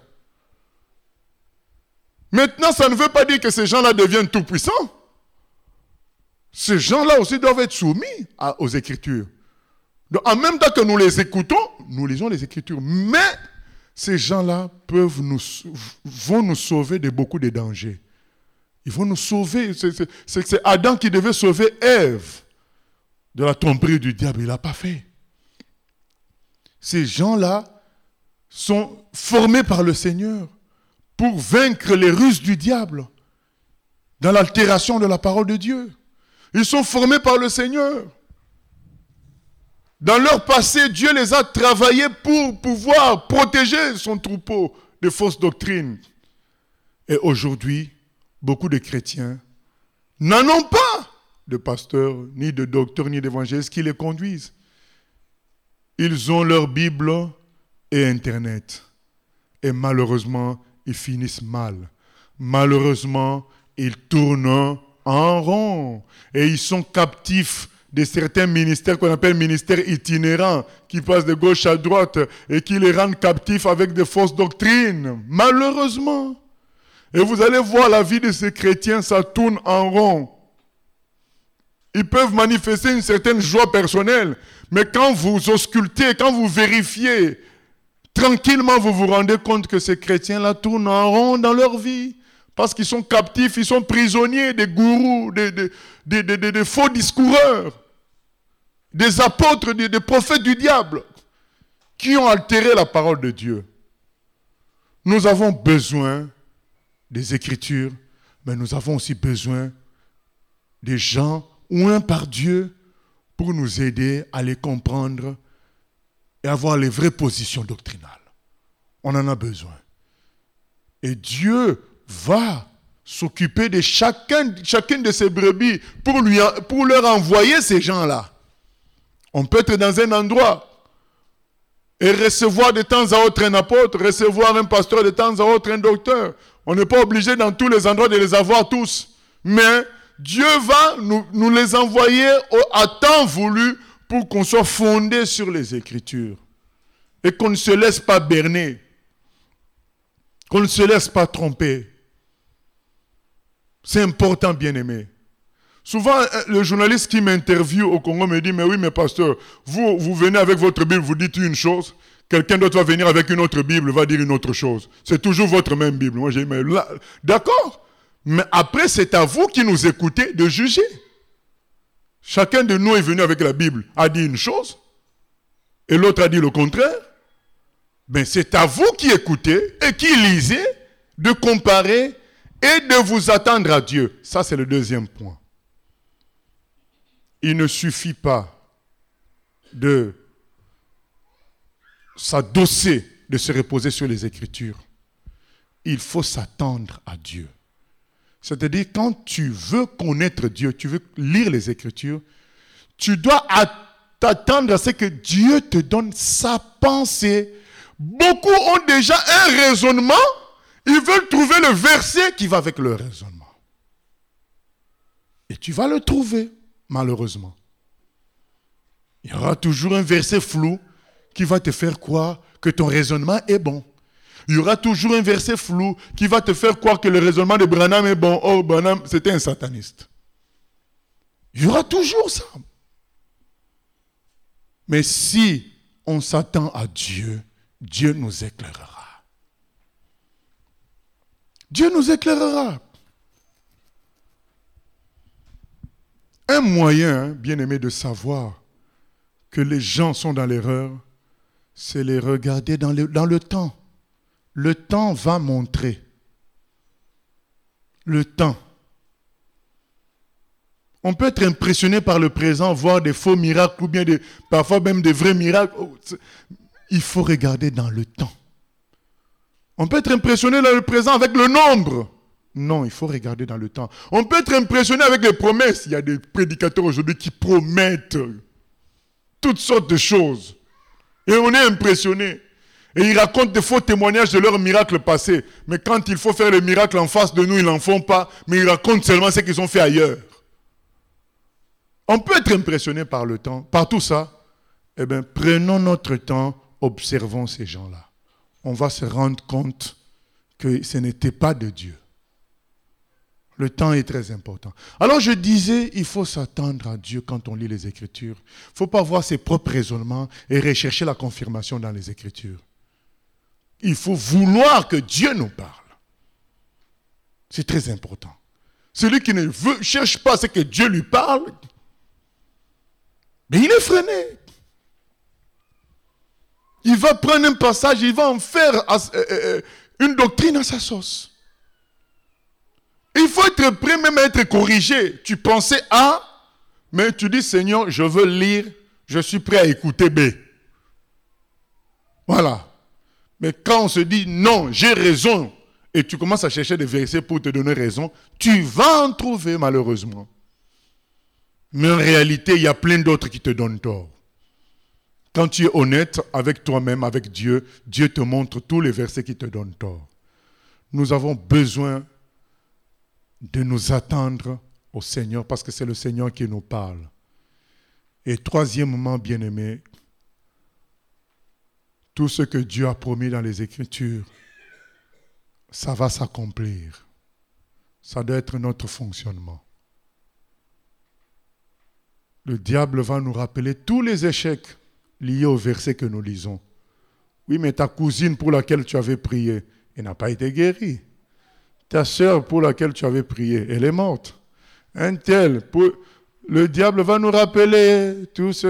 Maintenant, ça ne veut pas dire que ces gens-là deviennent tout-puissants. Ces gens-là aussi doivent être soumis aux Écritures. Donc, en même temps que nous les écoutons, nous lisons les Écritures. Mais ces gens-là vont nous sauver de beaucoup de dangers. Ils vont nous sauver. C'est Adam qui devait sauver Ève de la tromperie du diable. Il ne l'a pas fait. Ces gens-là sont formés par le Seigneur pour vaincre les ruses du diable dans l'altération de la parole de Dieu. Ils sont formés par le Seigneur. Dans leur passé, Dieu les a travaillés pour pouvoir protéger son troupeau de fausses doctrines. Et aujourd'hui, beaucoup de chrétiens n'en ont pas de pasteurs, ni de docteurs, ni d'évangélistes qui les conduisent. Ils ont leur Bible et Internet. Et malheureusement, ils finissent mal. Malheureusement, ils tournent en rond. Et ils sont captifs de certains ministères qu'on appelle ministères itinérants, qui passent de gauche à droite et qui les rendent captifs avec de fausses doctrines. Malheureusement. Et vous allez voir la vie de ces chrétiens, ça tourne en rond. Ils peuvent manifester une certaine joie personnelle, mais quand vous auscultez, quand vous vérifiez, tranquillement vous vous rendez compte que ces chrétiens-là tournent en rond dans leur vie. Parce qu'ils sont captifs, ils sont prisonniers des gourous, des faux discoureurs, des apôtres, des prophètes du diable, qui ont altéré la parole de Dieu. Nous avons besoin des Écritures, mais nous avons aussi besoin des gens oints par Dieu pour nous aider à les comprendre et avoir les vraies positions doctrinales. On en a besoin. Et Dieu va s'occuper de chacune de ces brebis pour leur envoyer ces gens-là. On peut être dans un endroit et recevoir de temps à autre un apôtre, recevoir un pasteur de temps à autre un docteur. On n'est pas obligé dans tous les endroits de les avoir tous. Mais Dieu va nous les envoyer à temps voulu pour qu'on soit fondé sur les Écritures. Et qu'on ne se laisse pas berner. Qu'on ne se laisse pas tromper. C'est important, bien-aimé. Souvent, le journaliste qui m'interviewe au Congo me dit, mais oui, mais pasteur, vous venez avec votre Bible, vous dites une chose, quelqu'un d'autre va venir avec une autre Bible, va dire une autre chose. C'est toujours votre même Bible. Moi, j'ai dit, mais là, d'accord. Mais après, c'est à vous qui nous écoutez de juger. Chacun de nous est venu avec la Bible, a dit une chose, et l'autre a dit le contraire. Ben, c'est à vous qui écoutez et qui lisez de comparer et de vous attendre à Dieu. Ça, c'est le deuxième point. il ne suffit pas de s'adosser, de se reposer sur les Écritures. Il faut s'attendre à Dieu. C'est-à-dire, quand tu veux connaître Dieu, tu veux lire les Écritures, tu dois t'attendre à ce que Dieu te donne sa pensée. Beaucoup ont déjà un raisonnement, ils veulent trouver le verset qui va avec leur raisonnement. Et tu vas le trouver, malheureusement. Il y aura toujours un verset flou qui va te faire croire que ton raisonnement est bon. Il y aura toujours un verset flou qui va te faire croire que le raisonnement de Branham est bon. Oh, Branham, c'était un sataniste. Il y aura toujours ça. Mais si on s'attend à Dieu, Dieu nous éclairera. Dieu nous éclairera. Un moyen, bien-aimé, de savoir que les gens sont dans l'erreur, c'est les regarder dans le temps. Le temps va montrer. Le temps. On peut être impressionné par le présent, voir des faux miracles ou bien parfois même des vrais miracles. Il faut regarder dans le temps. On peut être impressionné dans le présent avec le nombre. Non, il faut regarder dans le temps. On peut être impressionné avec les promesses. Il y a des prédicateurs aujourd'hui qui promettent toutes sortes de choses. Et on est impressionné. Et ils racontent des faux témoignages de leurs miracles passés. Mais quand il faut faire les miracles en face de nous, ils n'en font pas. Mais ils racontent seulement ce qu'ils ont fait ailleurs. On peut être impressionné par le temps, par tout ça. Eh bien, prenons notre temps, observons ces gens-là. On va se rendre compte que ce n'était pas de Dieu. Le temps est très important. Alors je disais, il faut s'attendre à Dieu quand on lit les Écritures. Il ne faut pas voir ses propres raisonnements et rechercher la confirmation dans les Écritures. Il faut vouloir que Dieu nous parle. C'est très important. Celui qui ne cherche pas ce que Dieu lui parle, mais il est freiné. Il va prendre un passage, il va en faire une doctrine à sa sauce. Il faut être prêt même à être corrigé. Tu pensais A, mais tu dis, Seigneur, je veux lire, je suis prêt à écouter B. Voilà. Mais quand on se dit, non, j'ai raison, et tu commences à chercher des versets pour te donner raison, tu vas en trouver malheureusement. Mais en réalité, il y a plein d'autres qui te donnent tort. Quand tu es honnête avec toi-même, avec Dieu, Dieu te montre tous les versets qui te donnent tort. Nous avons besoin de nous attendre au Seigneur parce que c'est le Seigneur qui nous parle. Et troisièmement, bien-aimé, tout ce que Dieu a promis dans les Écritures, ça va s'accomplir. Ça doit être notre fonctionnement. Le diable va nous rappeler tous les échecs liés au verset que nous lisons. Oui, mais ta cousine pour laquelle tu avais prié, elle n'a pas été guérie. Ta sœur pour laquelle tu avais prié, elle est morte. Un tel, le diable va nous rappeler tout ce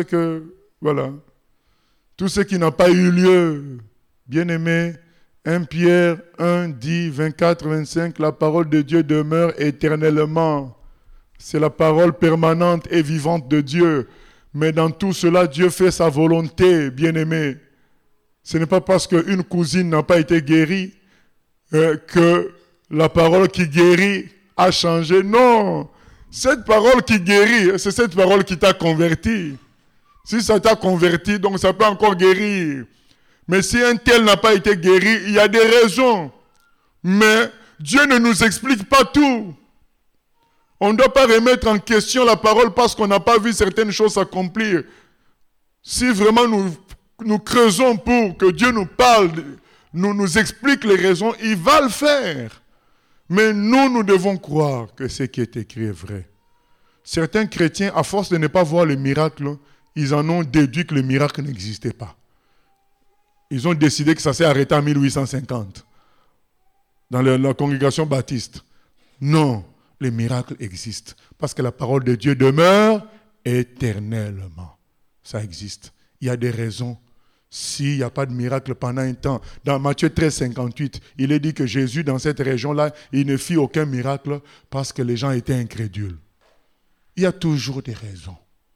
qui n'a pas eu lieu. Bien-aimé, 1 Pierre 1, 10, 24, 25, la parole de Dieu demeure éternellement. C'est la parole permanente et vivante de Dieu. Mais dans tout cela, Dieu fait sa volonté, bien-aimé. Ce n'est pas parce qu'une cousine n'a pas été guérie que la parole qui guérit a changé. Non, cette parole qui guérit, c'est cette parole qui t'a converti. Si ça t'a converti, donc ça peut encore guérir. Mais si un tel n'a pas été guéri, il y a des raisons. Mais Dieu ne nous explique pas tout. On ne doit pas remettre en question la parole parce qu'on n'a pas vu certaines choses s'accomplir. Si vraiment nous creusons pour que Dieu nous parle, nous explique les raisons, il va le faire. Mais nous devons croire que ce qui est écrit est vrai. Certains chrétiens, à force de ne pas voir le miracle, ils en ont déduit que le miracle n'existait pas. Ils ont décidé que ça s'est arrêté en 1850, dans la congrégation baptiste. Non, les miracles existent, parce que la parole de Dieu demeure éternellement. Ça existe. Il y a des raisons. S'il n'y a pas de miracle pendant un temps, dans Matthieu 13, 58, il est dit que Jésus, dans cette région-là, il ne fit aucun miracle parce que les gens étaient incrédules. Il y a toujours des raisons.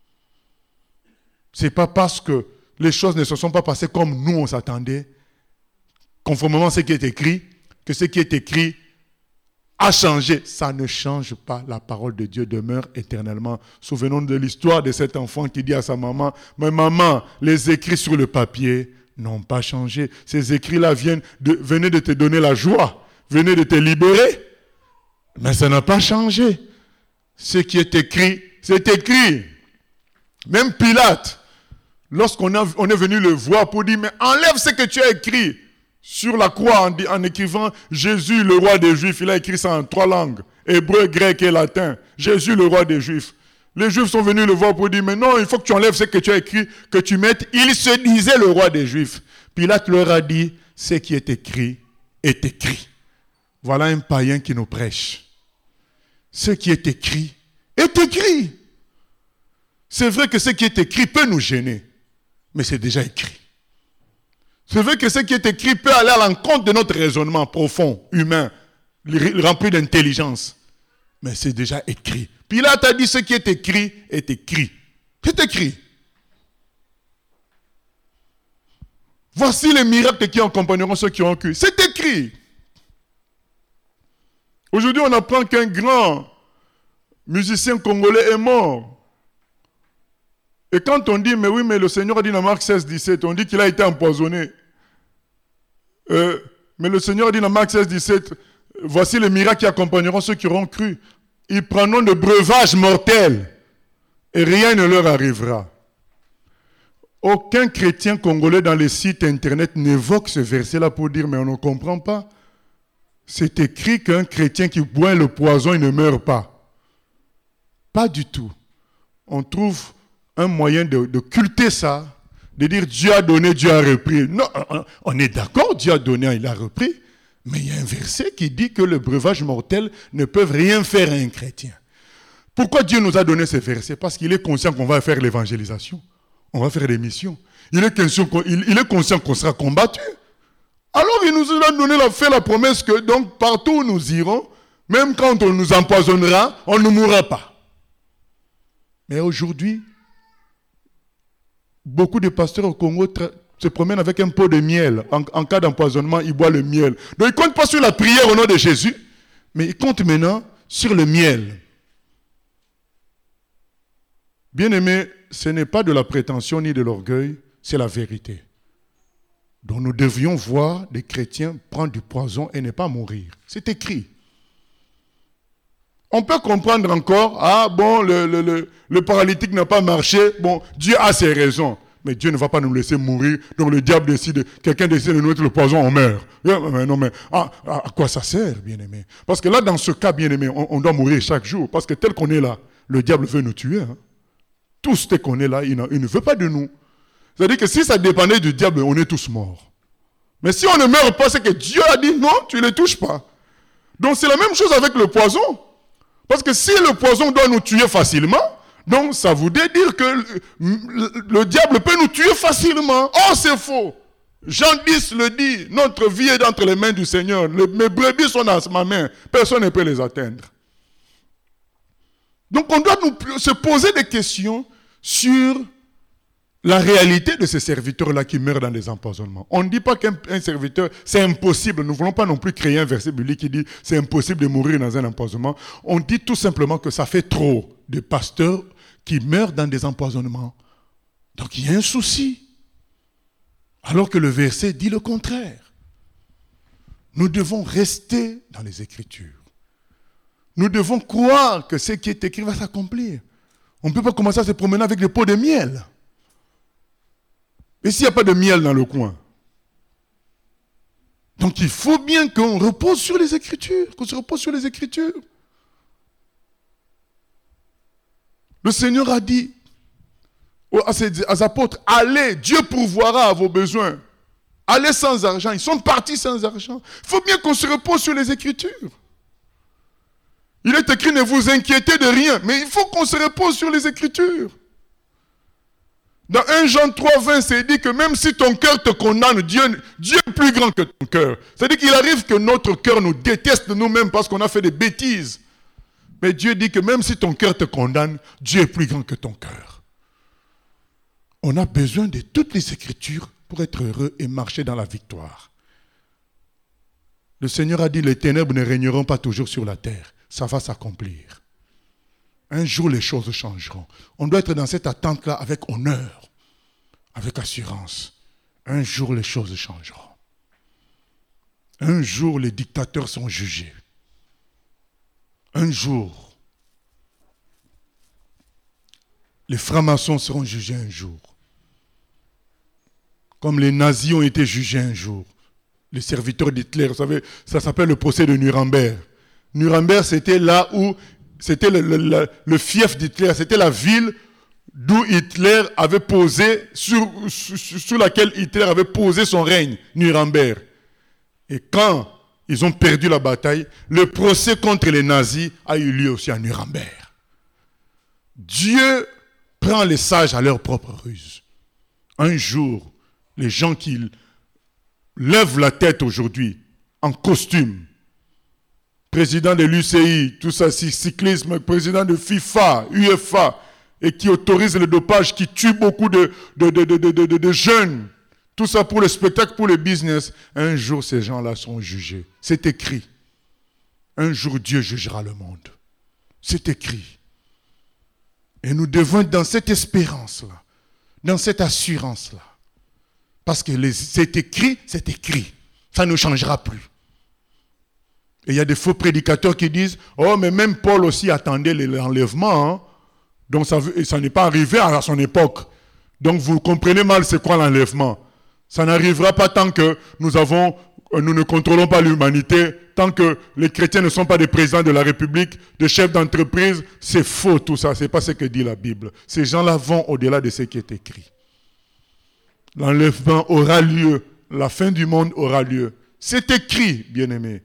Ce n'est pas parce que les choses ne se sont pas passées comme nous on s'attendait, conformément à ce qui est écrit, que ce qui est écrit a changé. Ça ne change pas. La parole de Dieu demeure éternellement. Souvenons-nous de l'histoire de cet enfant qui dit à sa maman, « Mais maman, les écrits sur le papier n'ont pas changé. Ces écrits-là venaient de te donner la joie, venaient de te libérer. Mais ça n'a pas changé. Ce qui est écrit, c'est écrit. » Même Pilate, lorsqu'on est venu le voir pour dire, « Mais enlève ce que tu as écrit. » Sur la croix, en écrivant Jésus, le roi des Juifs, il a écrit ça en 3 langues, hébreu, grec et latin. Jésus, le roi des Juifs. Les Juifs sont venus le voir pour dire, mais non, il faut que tu enlèves ce que tu as écrit, que tu mettes. Il se disait le roi des Juifs. Pilate leur a dit, ce qui est écrit est écrit. Voilà un païen qui nous prêche. Ce qui est écrit est écrit. C'est vrai que ce qui est écrit peut nous gêner, mais c'est déjà écrit. C'est vrai que ce qui est écrit peut aller à l'encontre de notre raisonnement profond, humain, rempli d'intelligence. Mais c'est déjà écrit. Pilate a dit ce qui est écrit est écrit. C'est écrit. Voici les miracles qui accompagneront ceux qui ont cru. C'est écrit. Aujourd'hui, on apprend qu'un grand musicien congolais est mort. Et quand on dit, mais oui, mais le Seigneur a dit dans Marc 16, 17, on dit qu'il a été empoisonné. Mais le Seigneur a dit dans Marc 16, 17, voici les miracles qui accompagneront ceux qui auront cru. Ils prendront de breuvages mortels et rien ne leur arrivera. Aucun chrétien congolais dans les sites internet n'évoque ce verset-là pour dire, mais on ne comprend pas. C'est écrit qu'un chrétien qui boit le poison, il ne meurt pas. Pas du tout. On trouve un moyen de culter ça, de dire Dieu a donné, Dieu a repris. Non, on est d'accord, Dieu a donné, il a repris, mais il y a un verset qui dit que les breuvages mortels ne peuvent rien faire à un chrétien. Pourquoi Dieu nous a donné ce verset? Parce qu'il est conscient qu'on va faire l'évangélisation, on va faire des missions. Il est conscient qu'on sera combattu. Alors il nous a fait la promesse que donc partout où nous irons, même quand on nous empoisonnera, on ne mourra pas. Mais aujourd'hui, beaucoup de pasteurs au Congo se promènent avec un pot de miel. En cas d'empoisonnement, ils boivent le miel. Donc ils ne comptent pas sur la prière au nom de Jésus, mais ils comptent maintenant sur le miel. Bien-aimés, ce n'est pas de la prétention ni de l'orgueil, c'est la vérité. Donc nous devions voir des chrétiens prendre du poison et ne pas mourir. C'est écrit. On peut comprendre encore, le paralytique n'a pas marché, bon, Dieu a ses raisons. Mais Dieu ne va pas nous laisser mourir, donc le diable décide, quelqu'un décide de nous mettre le poison, on meurt. À quoi ça sert, bien-aimé? Parce que là, dans ce cas, bien-aimé, on doit mourir chaque jour, parce que tel qu'on est là, le diable veut nous tuer. Hein. Tout ce qu'on est là, il ne veut pas de nous. C'est-à-dire que si ça dépendait du diable, on est tous morts. Mais si on ne meurt pas, c'est que Dieu a dit, non, tu ne les touches pas. Donc c'est la même chose avec le poison. Parce que si le poison doit nous tuer facilement, donc ça voudrait dire que le diable peut nous tuer facilement. Oh, c'est faux. Jean 10 le dit, notre vie est entre les mains du Seigneur. Mes brebis sont dans ma main. Personne ne peut les atteindre. Donc on doit se poser des questions sur la réalité de ces serviteurs-là qui meurent dans des empoisonnements. On ne dit pas qu'un serviteur, c'est impossible. Nous ne voulons pas non plus créer un verset biblique qui dit c'est impossible de mourir dans un empoisonnement. On dit tout simplement que ça fait trop de pasteurs qui meurent dans des empoisonnements. Donc il y a un souci. Alors que le verset dit le contraire. Nous devons rester dans les Écritures. Nous devons croire que ce qui est écrit va s'accomplir. On ne peut pas commencer à se promener avec des pots de miel. Et s'il n'y a pas de miel dans le coin? Donc il faut bien qu'on repose sur les Écritures, qu'on se repose sur les Écritures. Le Seigneur a dit à ses apôtres, allez, Dieu pourvoira à vos besoins. Allez sans argent, ils sont partis sans argent. Il faut bien qu'on se repose sur les Écritures. Il est écrit, ne vous inquiétez de rien, mais il faut qu'on se repose sur les Écritures. Dans 1 Jean 3, 20, c'est dit que même si ton cœur te condamne, Dieu est plus grand que ton cœur. C'est-à-dire qu'il arrive que notre cœur nous déteste nous-mêmes parce qu'on a fait des bêtises. Mais Dieu dit que même si ton cœur te condamne, Dieu est plus grand que ton cœur. On a besoin de toutes les Écritures pour être heureux et marcher dans la victoire. Le Seigneur a dit, les ténèbres ne régneront pas toujours sur la terre. Ça va s'accomplir. Un jour, les choses changeront. On doit être dans cette attente-là avec honneur, avec assurance. Un jour, les choses changeront. Un jour, les dictateurs sont jugés. Un jour, les francs-maçons seront jugés un jour. Comme les nazis ont été jugés un jour. Les serviteurs d'Hitler, vous savez, ça s'appelle le procès de Nuremberg. Nuremberg, c'était là où, c'était le fief d'Hitler, c'était la ville d'où Hitler avait posé, sur laquelle Hitler avait posé son règne, Nuremberg. Et quand ils ont perdu la bataille, le procès contre les nazis a eu lieu aussi à Nuremberg. Dieu prend les sages à leur propre ruse. Un jour, les gens qui lèvent la tête aujourd'hui en costume, président de l'UCI, tout ça, cyclisme, président de FIFA, UEFA, et qui autorise le dopage, qui tue beaucoup de jeunes, tout ça pour le spectacle, pour le business, un jour ces gens-là sont jugés. C'est écrit. Un jour Dieu jugera le monde. C'est écrit. Et nous devons être dans cette espérance-là, dans cette assurance-là. Parce que c'est écrit, c'est écrit. Ça ne changera plus. Et il y a des faux prédicateurs qui disent, oh mais même Paul aussi attendait l'enlèvement, hein. Donc ça n'est pas arrivé à son époque. Donc vous comprenez mal c'est quoi l'enlèvement. Ça n'arrivera pas tant que nous ne contrôlons pas l'humanité, tant que les chrétiens ne sont pas des présidents de la République, des chefs d'entreprise. C'est faux tout ça, c'est pas ce que dit la Bible. Ces gens-là vont au-delà de ce qui est écrit. L'enlèvement aura lieu, la fin du monde aura lieu. C'est écrit, bien-aimés.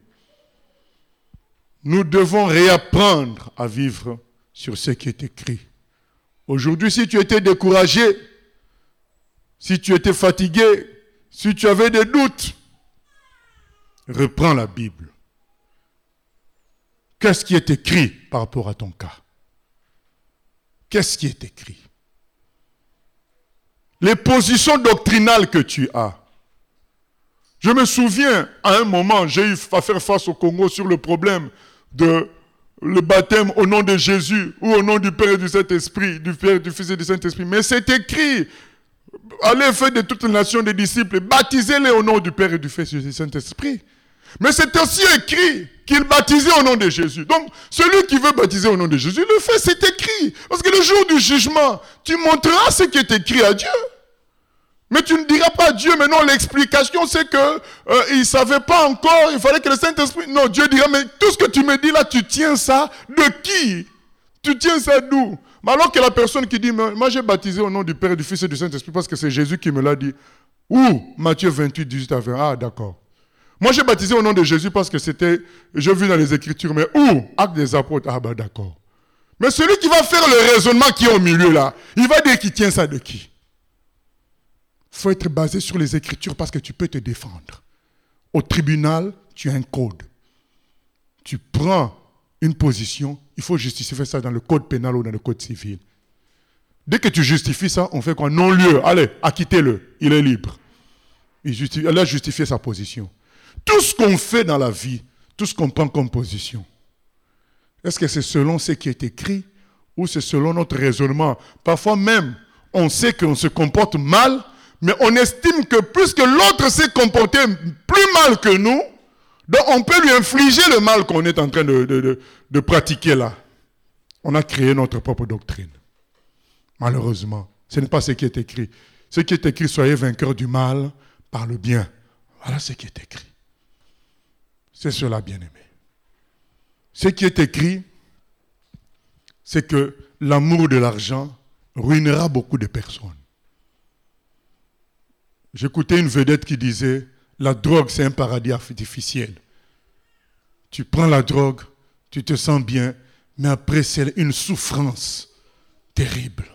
Nous devons réapprendre à vivre sur ce qui est écrit. Aujourd'hui, si tu étais découragé, si tu étais fatigué, si tu avais des doutes, reprends la Bible. Qu'est-ce qui est écrit par rapport à ton cas? Qu'est-ce qui est écrit? Les positions doctrinales que tu as. Je me souviens, à un moment, j'ai eu à faire face au Congo sur le problème de le baptême au nom de Jésus ou au nom du Père et du Saint-Esprit, du Père, du Fils et du Saint-Esprit. Mais c'est écrit, allez faire de toutes les nations des disciples, baptisez-les au nom du Père et du Fils et du Saint-Esprit. Mais c'est aussi écrit qu'il baptisait au nom de Jésus. Donc, celui qui veut baptiser au nom de Jésus, le fait, c'est écrit. Parce que le jour du jugement, tu montreras ce qui est écrit à Dieu. Mais tu ne diras pas à Dieu, mais non, l'explication c'est que il ne savait pas encore, il fallait que le Saint-Esprit... Non, Dieu dira, mais tout ce que tu me dis là, tu tiens ça de qui? Tu tiens ça d'où? Mais alors que la personne qui dit, moi j'ai baptisé au nom du Père, du Fils et du Saint-Esprit parce que c'est Jésus qui me l'a dit. Ou Matthieu 28, 18 à 20. Ah, d'accord. Moi j'ai baptisé au nom de Jésus parce que c'était, j'ai vu dans les Écritures, mais où? Actes des Apôtres. Ah, bah d'accord. Mais celui qui va faire le raisonnement qui est au milieu là, il va dire qu'il tient ça de qui? Il faut être basé sur les Écritures parce que tu peux te défendre. Au tribunal, tu as un code. Tu prends une position, il faut justifier ça dans le code pénal ou dans le code civil. Dès que tu justifies ça, on fait quoi? Non-lieu. Allez, acquittez-le. Il est libre. Elle a justifié sa position. Tout ce qu'on fait dans la vie, tout ce qu'on prend comme position, est-ce que c'est selon ce qui est écrit ou c'est selon notre raisonnement? Parfois même, on sait qu'on se comporte mal, mais on estime que plus que l'autre s'est comporté plus mal que nous, donc on peut lui infliger le mal qu'on est en train de pratiquer là. On a créé notre propre doctrine. Malheureusement, ce n'est pas ce qui est écrit. Ce qui est écrit, soyez vainqueurs du mal par le bien. Voilà ce qui est écrit. C'est cela, bien-aimé. Ce qui est écrit, c'est que l'amour de l'argent ruinera beaucoup de personnes. J'écoutais une vedette qui disait, la drogue c'est un paradis artificiel. Tu prends la drogue, tu te sens bien, mais après c'est une souffrance terrible.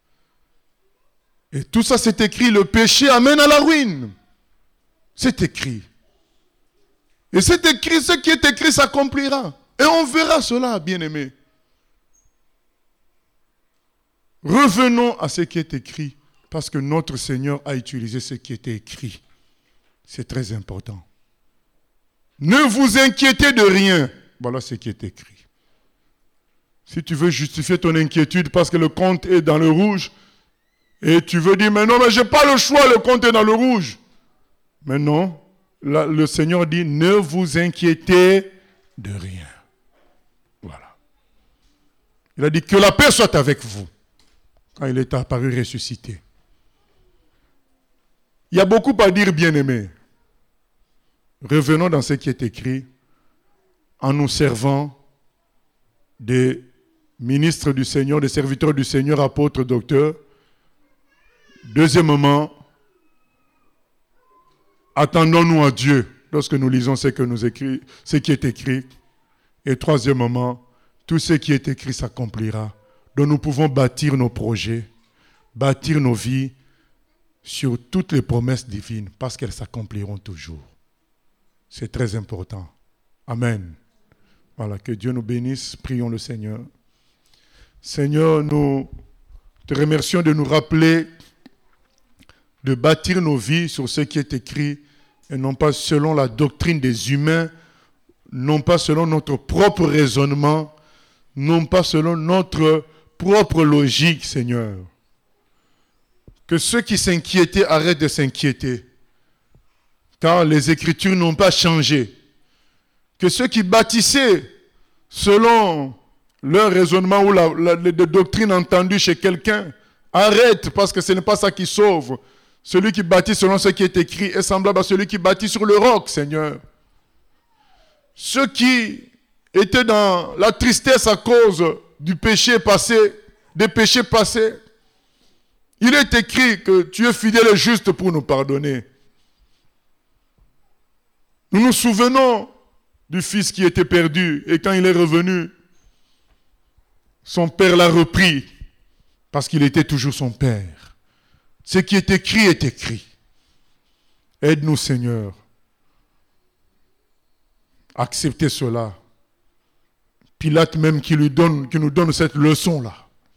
Et tout ça c'est écrit, le péché amène à la ruine. C'est écrit. Et c'est écrit, ce qui est écrit s'accomplira. Et on verra cela, bien-aimés. Revenons à ce qui est écrit Parce que notre Seigneur a utilisé ce qui était écrit. C'est très important. Ne vous inquiétez de rien. Voilà ce qui est écrit. Si tu veux justifier ton inquiétude parce que le compte est dans le rouge, et tu veux dire, mais non, mais je n'ai pas le choix, le compte est dans le rouge. Mais non, là, le Seigneur dit, ne vous inquiétez de rien. Voilà. Il a dit que la paix soit avec vous quand il est apparu ressuscité. Il y a beaucoup à dire, bien-aimés. Revenons dans ce qui est écrit en nous servant des ministres du Seigneur, des serviteurs du Seigneur, apôtres, docteurs. Deuxièmement, attendons-nous à Dieu lorsque nous lisons ce qui est écrit. Et troisièmement, tout ce qui est écrit s'accomplira. Donc nous pouvons bâtir nos projets, bâtir nos vies sur toutes les promesses divines parce qu'elles s'accompliront toujours. C'est très important. Amen. Voilà, que Dieu nous bénisse. Prions le Seigneur. Seigneur, nous te remercions de nous rappeler de bâtir nos vies sur ce qui est écrit et non pas selon la doctrine des humains, non pas selon notre propre raisonnement, non pas selon notre propre logique, Seigneur. Que ceux qui s'inquiétaient arrêtent de s'inquiéter, car les Écritures n'ont pas changé. Que ceux qui bâtissaient selon leur raisonnement ou la doctrine entendue chez quelqu'un arrêtent, parce que ce n'est pas ça qui sauve. Celui qui bâtit selon ce qui est écrit est semblable à celui qui bâtit sur le roc, Seigneur. Ceux qui étaient dans la tristesse à cause du péché passé, des péchés passés, il est écrit que tu es fidèle et juste pour nous pardonner. Nous nous souvenons du fils qui était perdu et quand il est revenu, son père l'a repris parce qu'il était toujours son père. Ce qui est écrit est écrit. Aide-nous, Seigneur, à accepter cela. Pilate même qui nous donne cette leçon-là.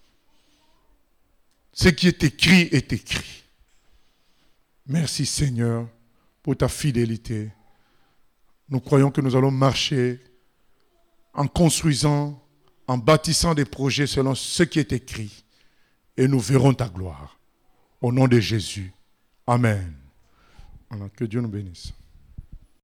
Ce qui est écrit est écrit. Merci, Seigneur, pour ta fidélité. Nous croyons que nous allons marcher en construisant, en bâtissant des projets selon ce qui est écrit. Et nous verrons ta gloire. Au nom de Jésus. Amen. Alors, que Dieu nous bénisse.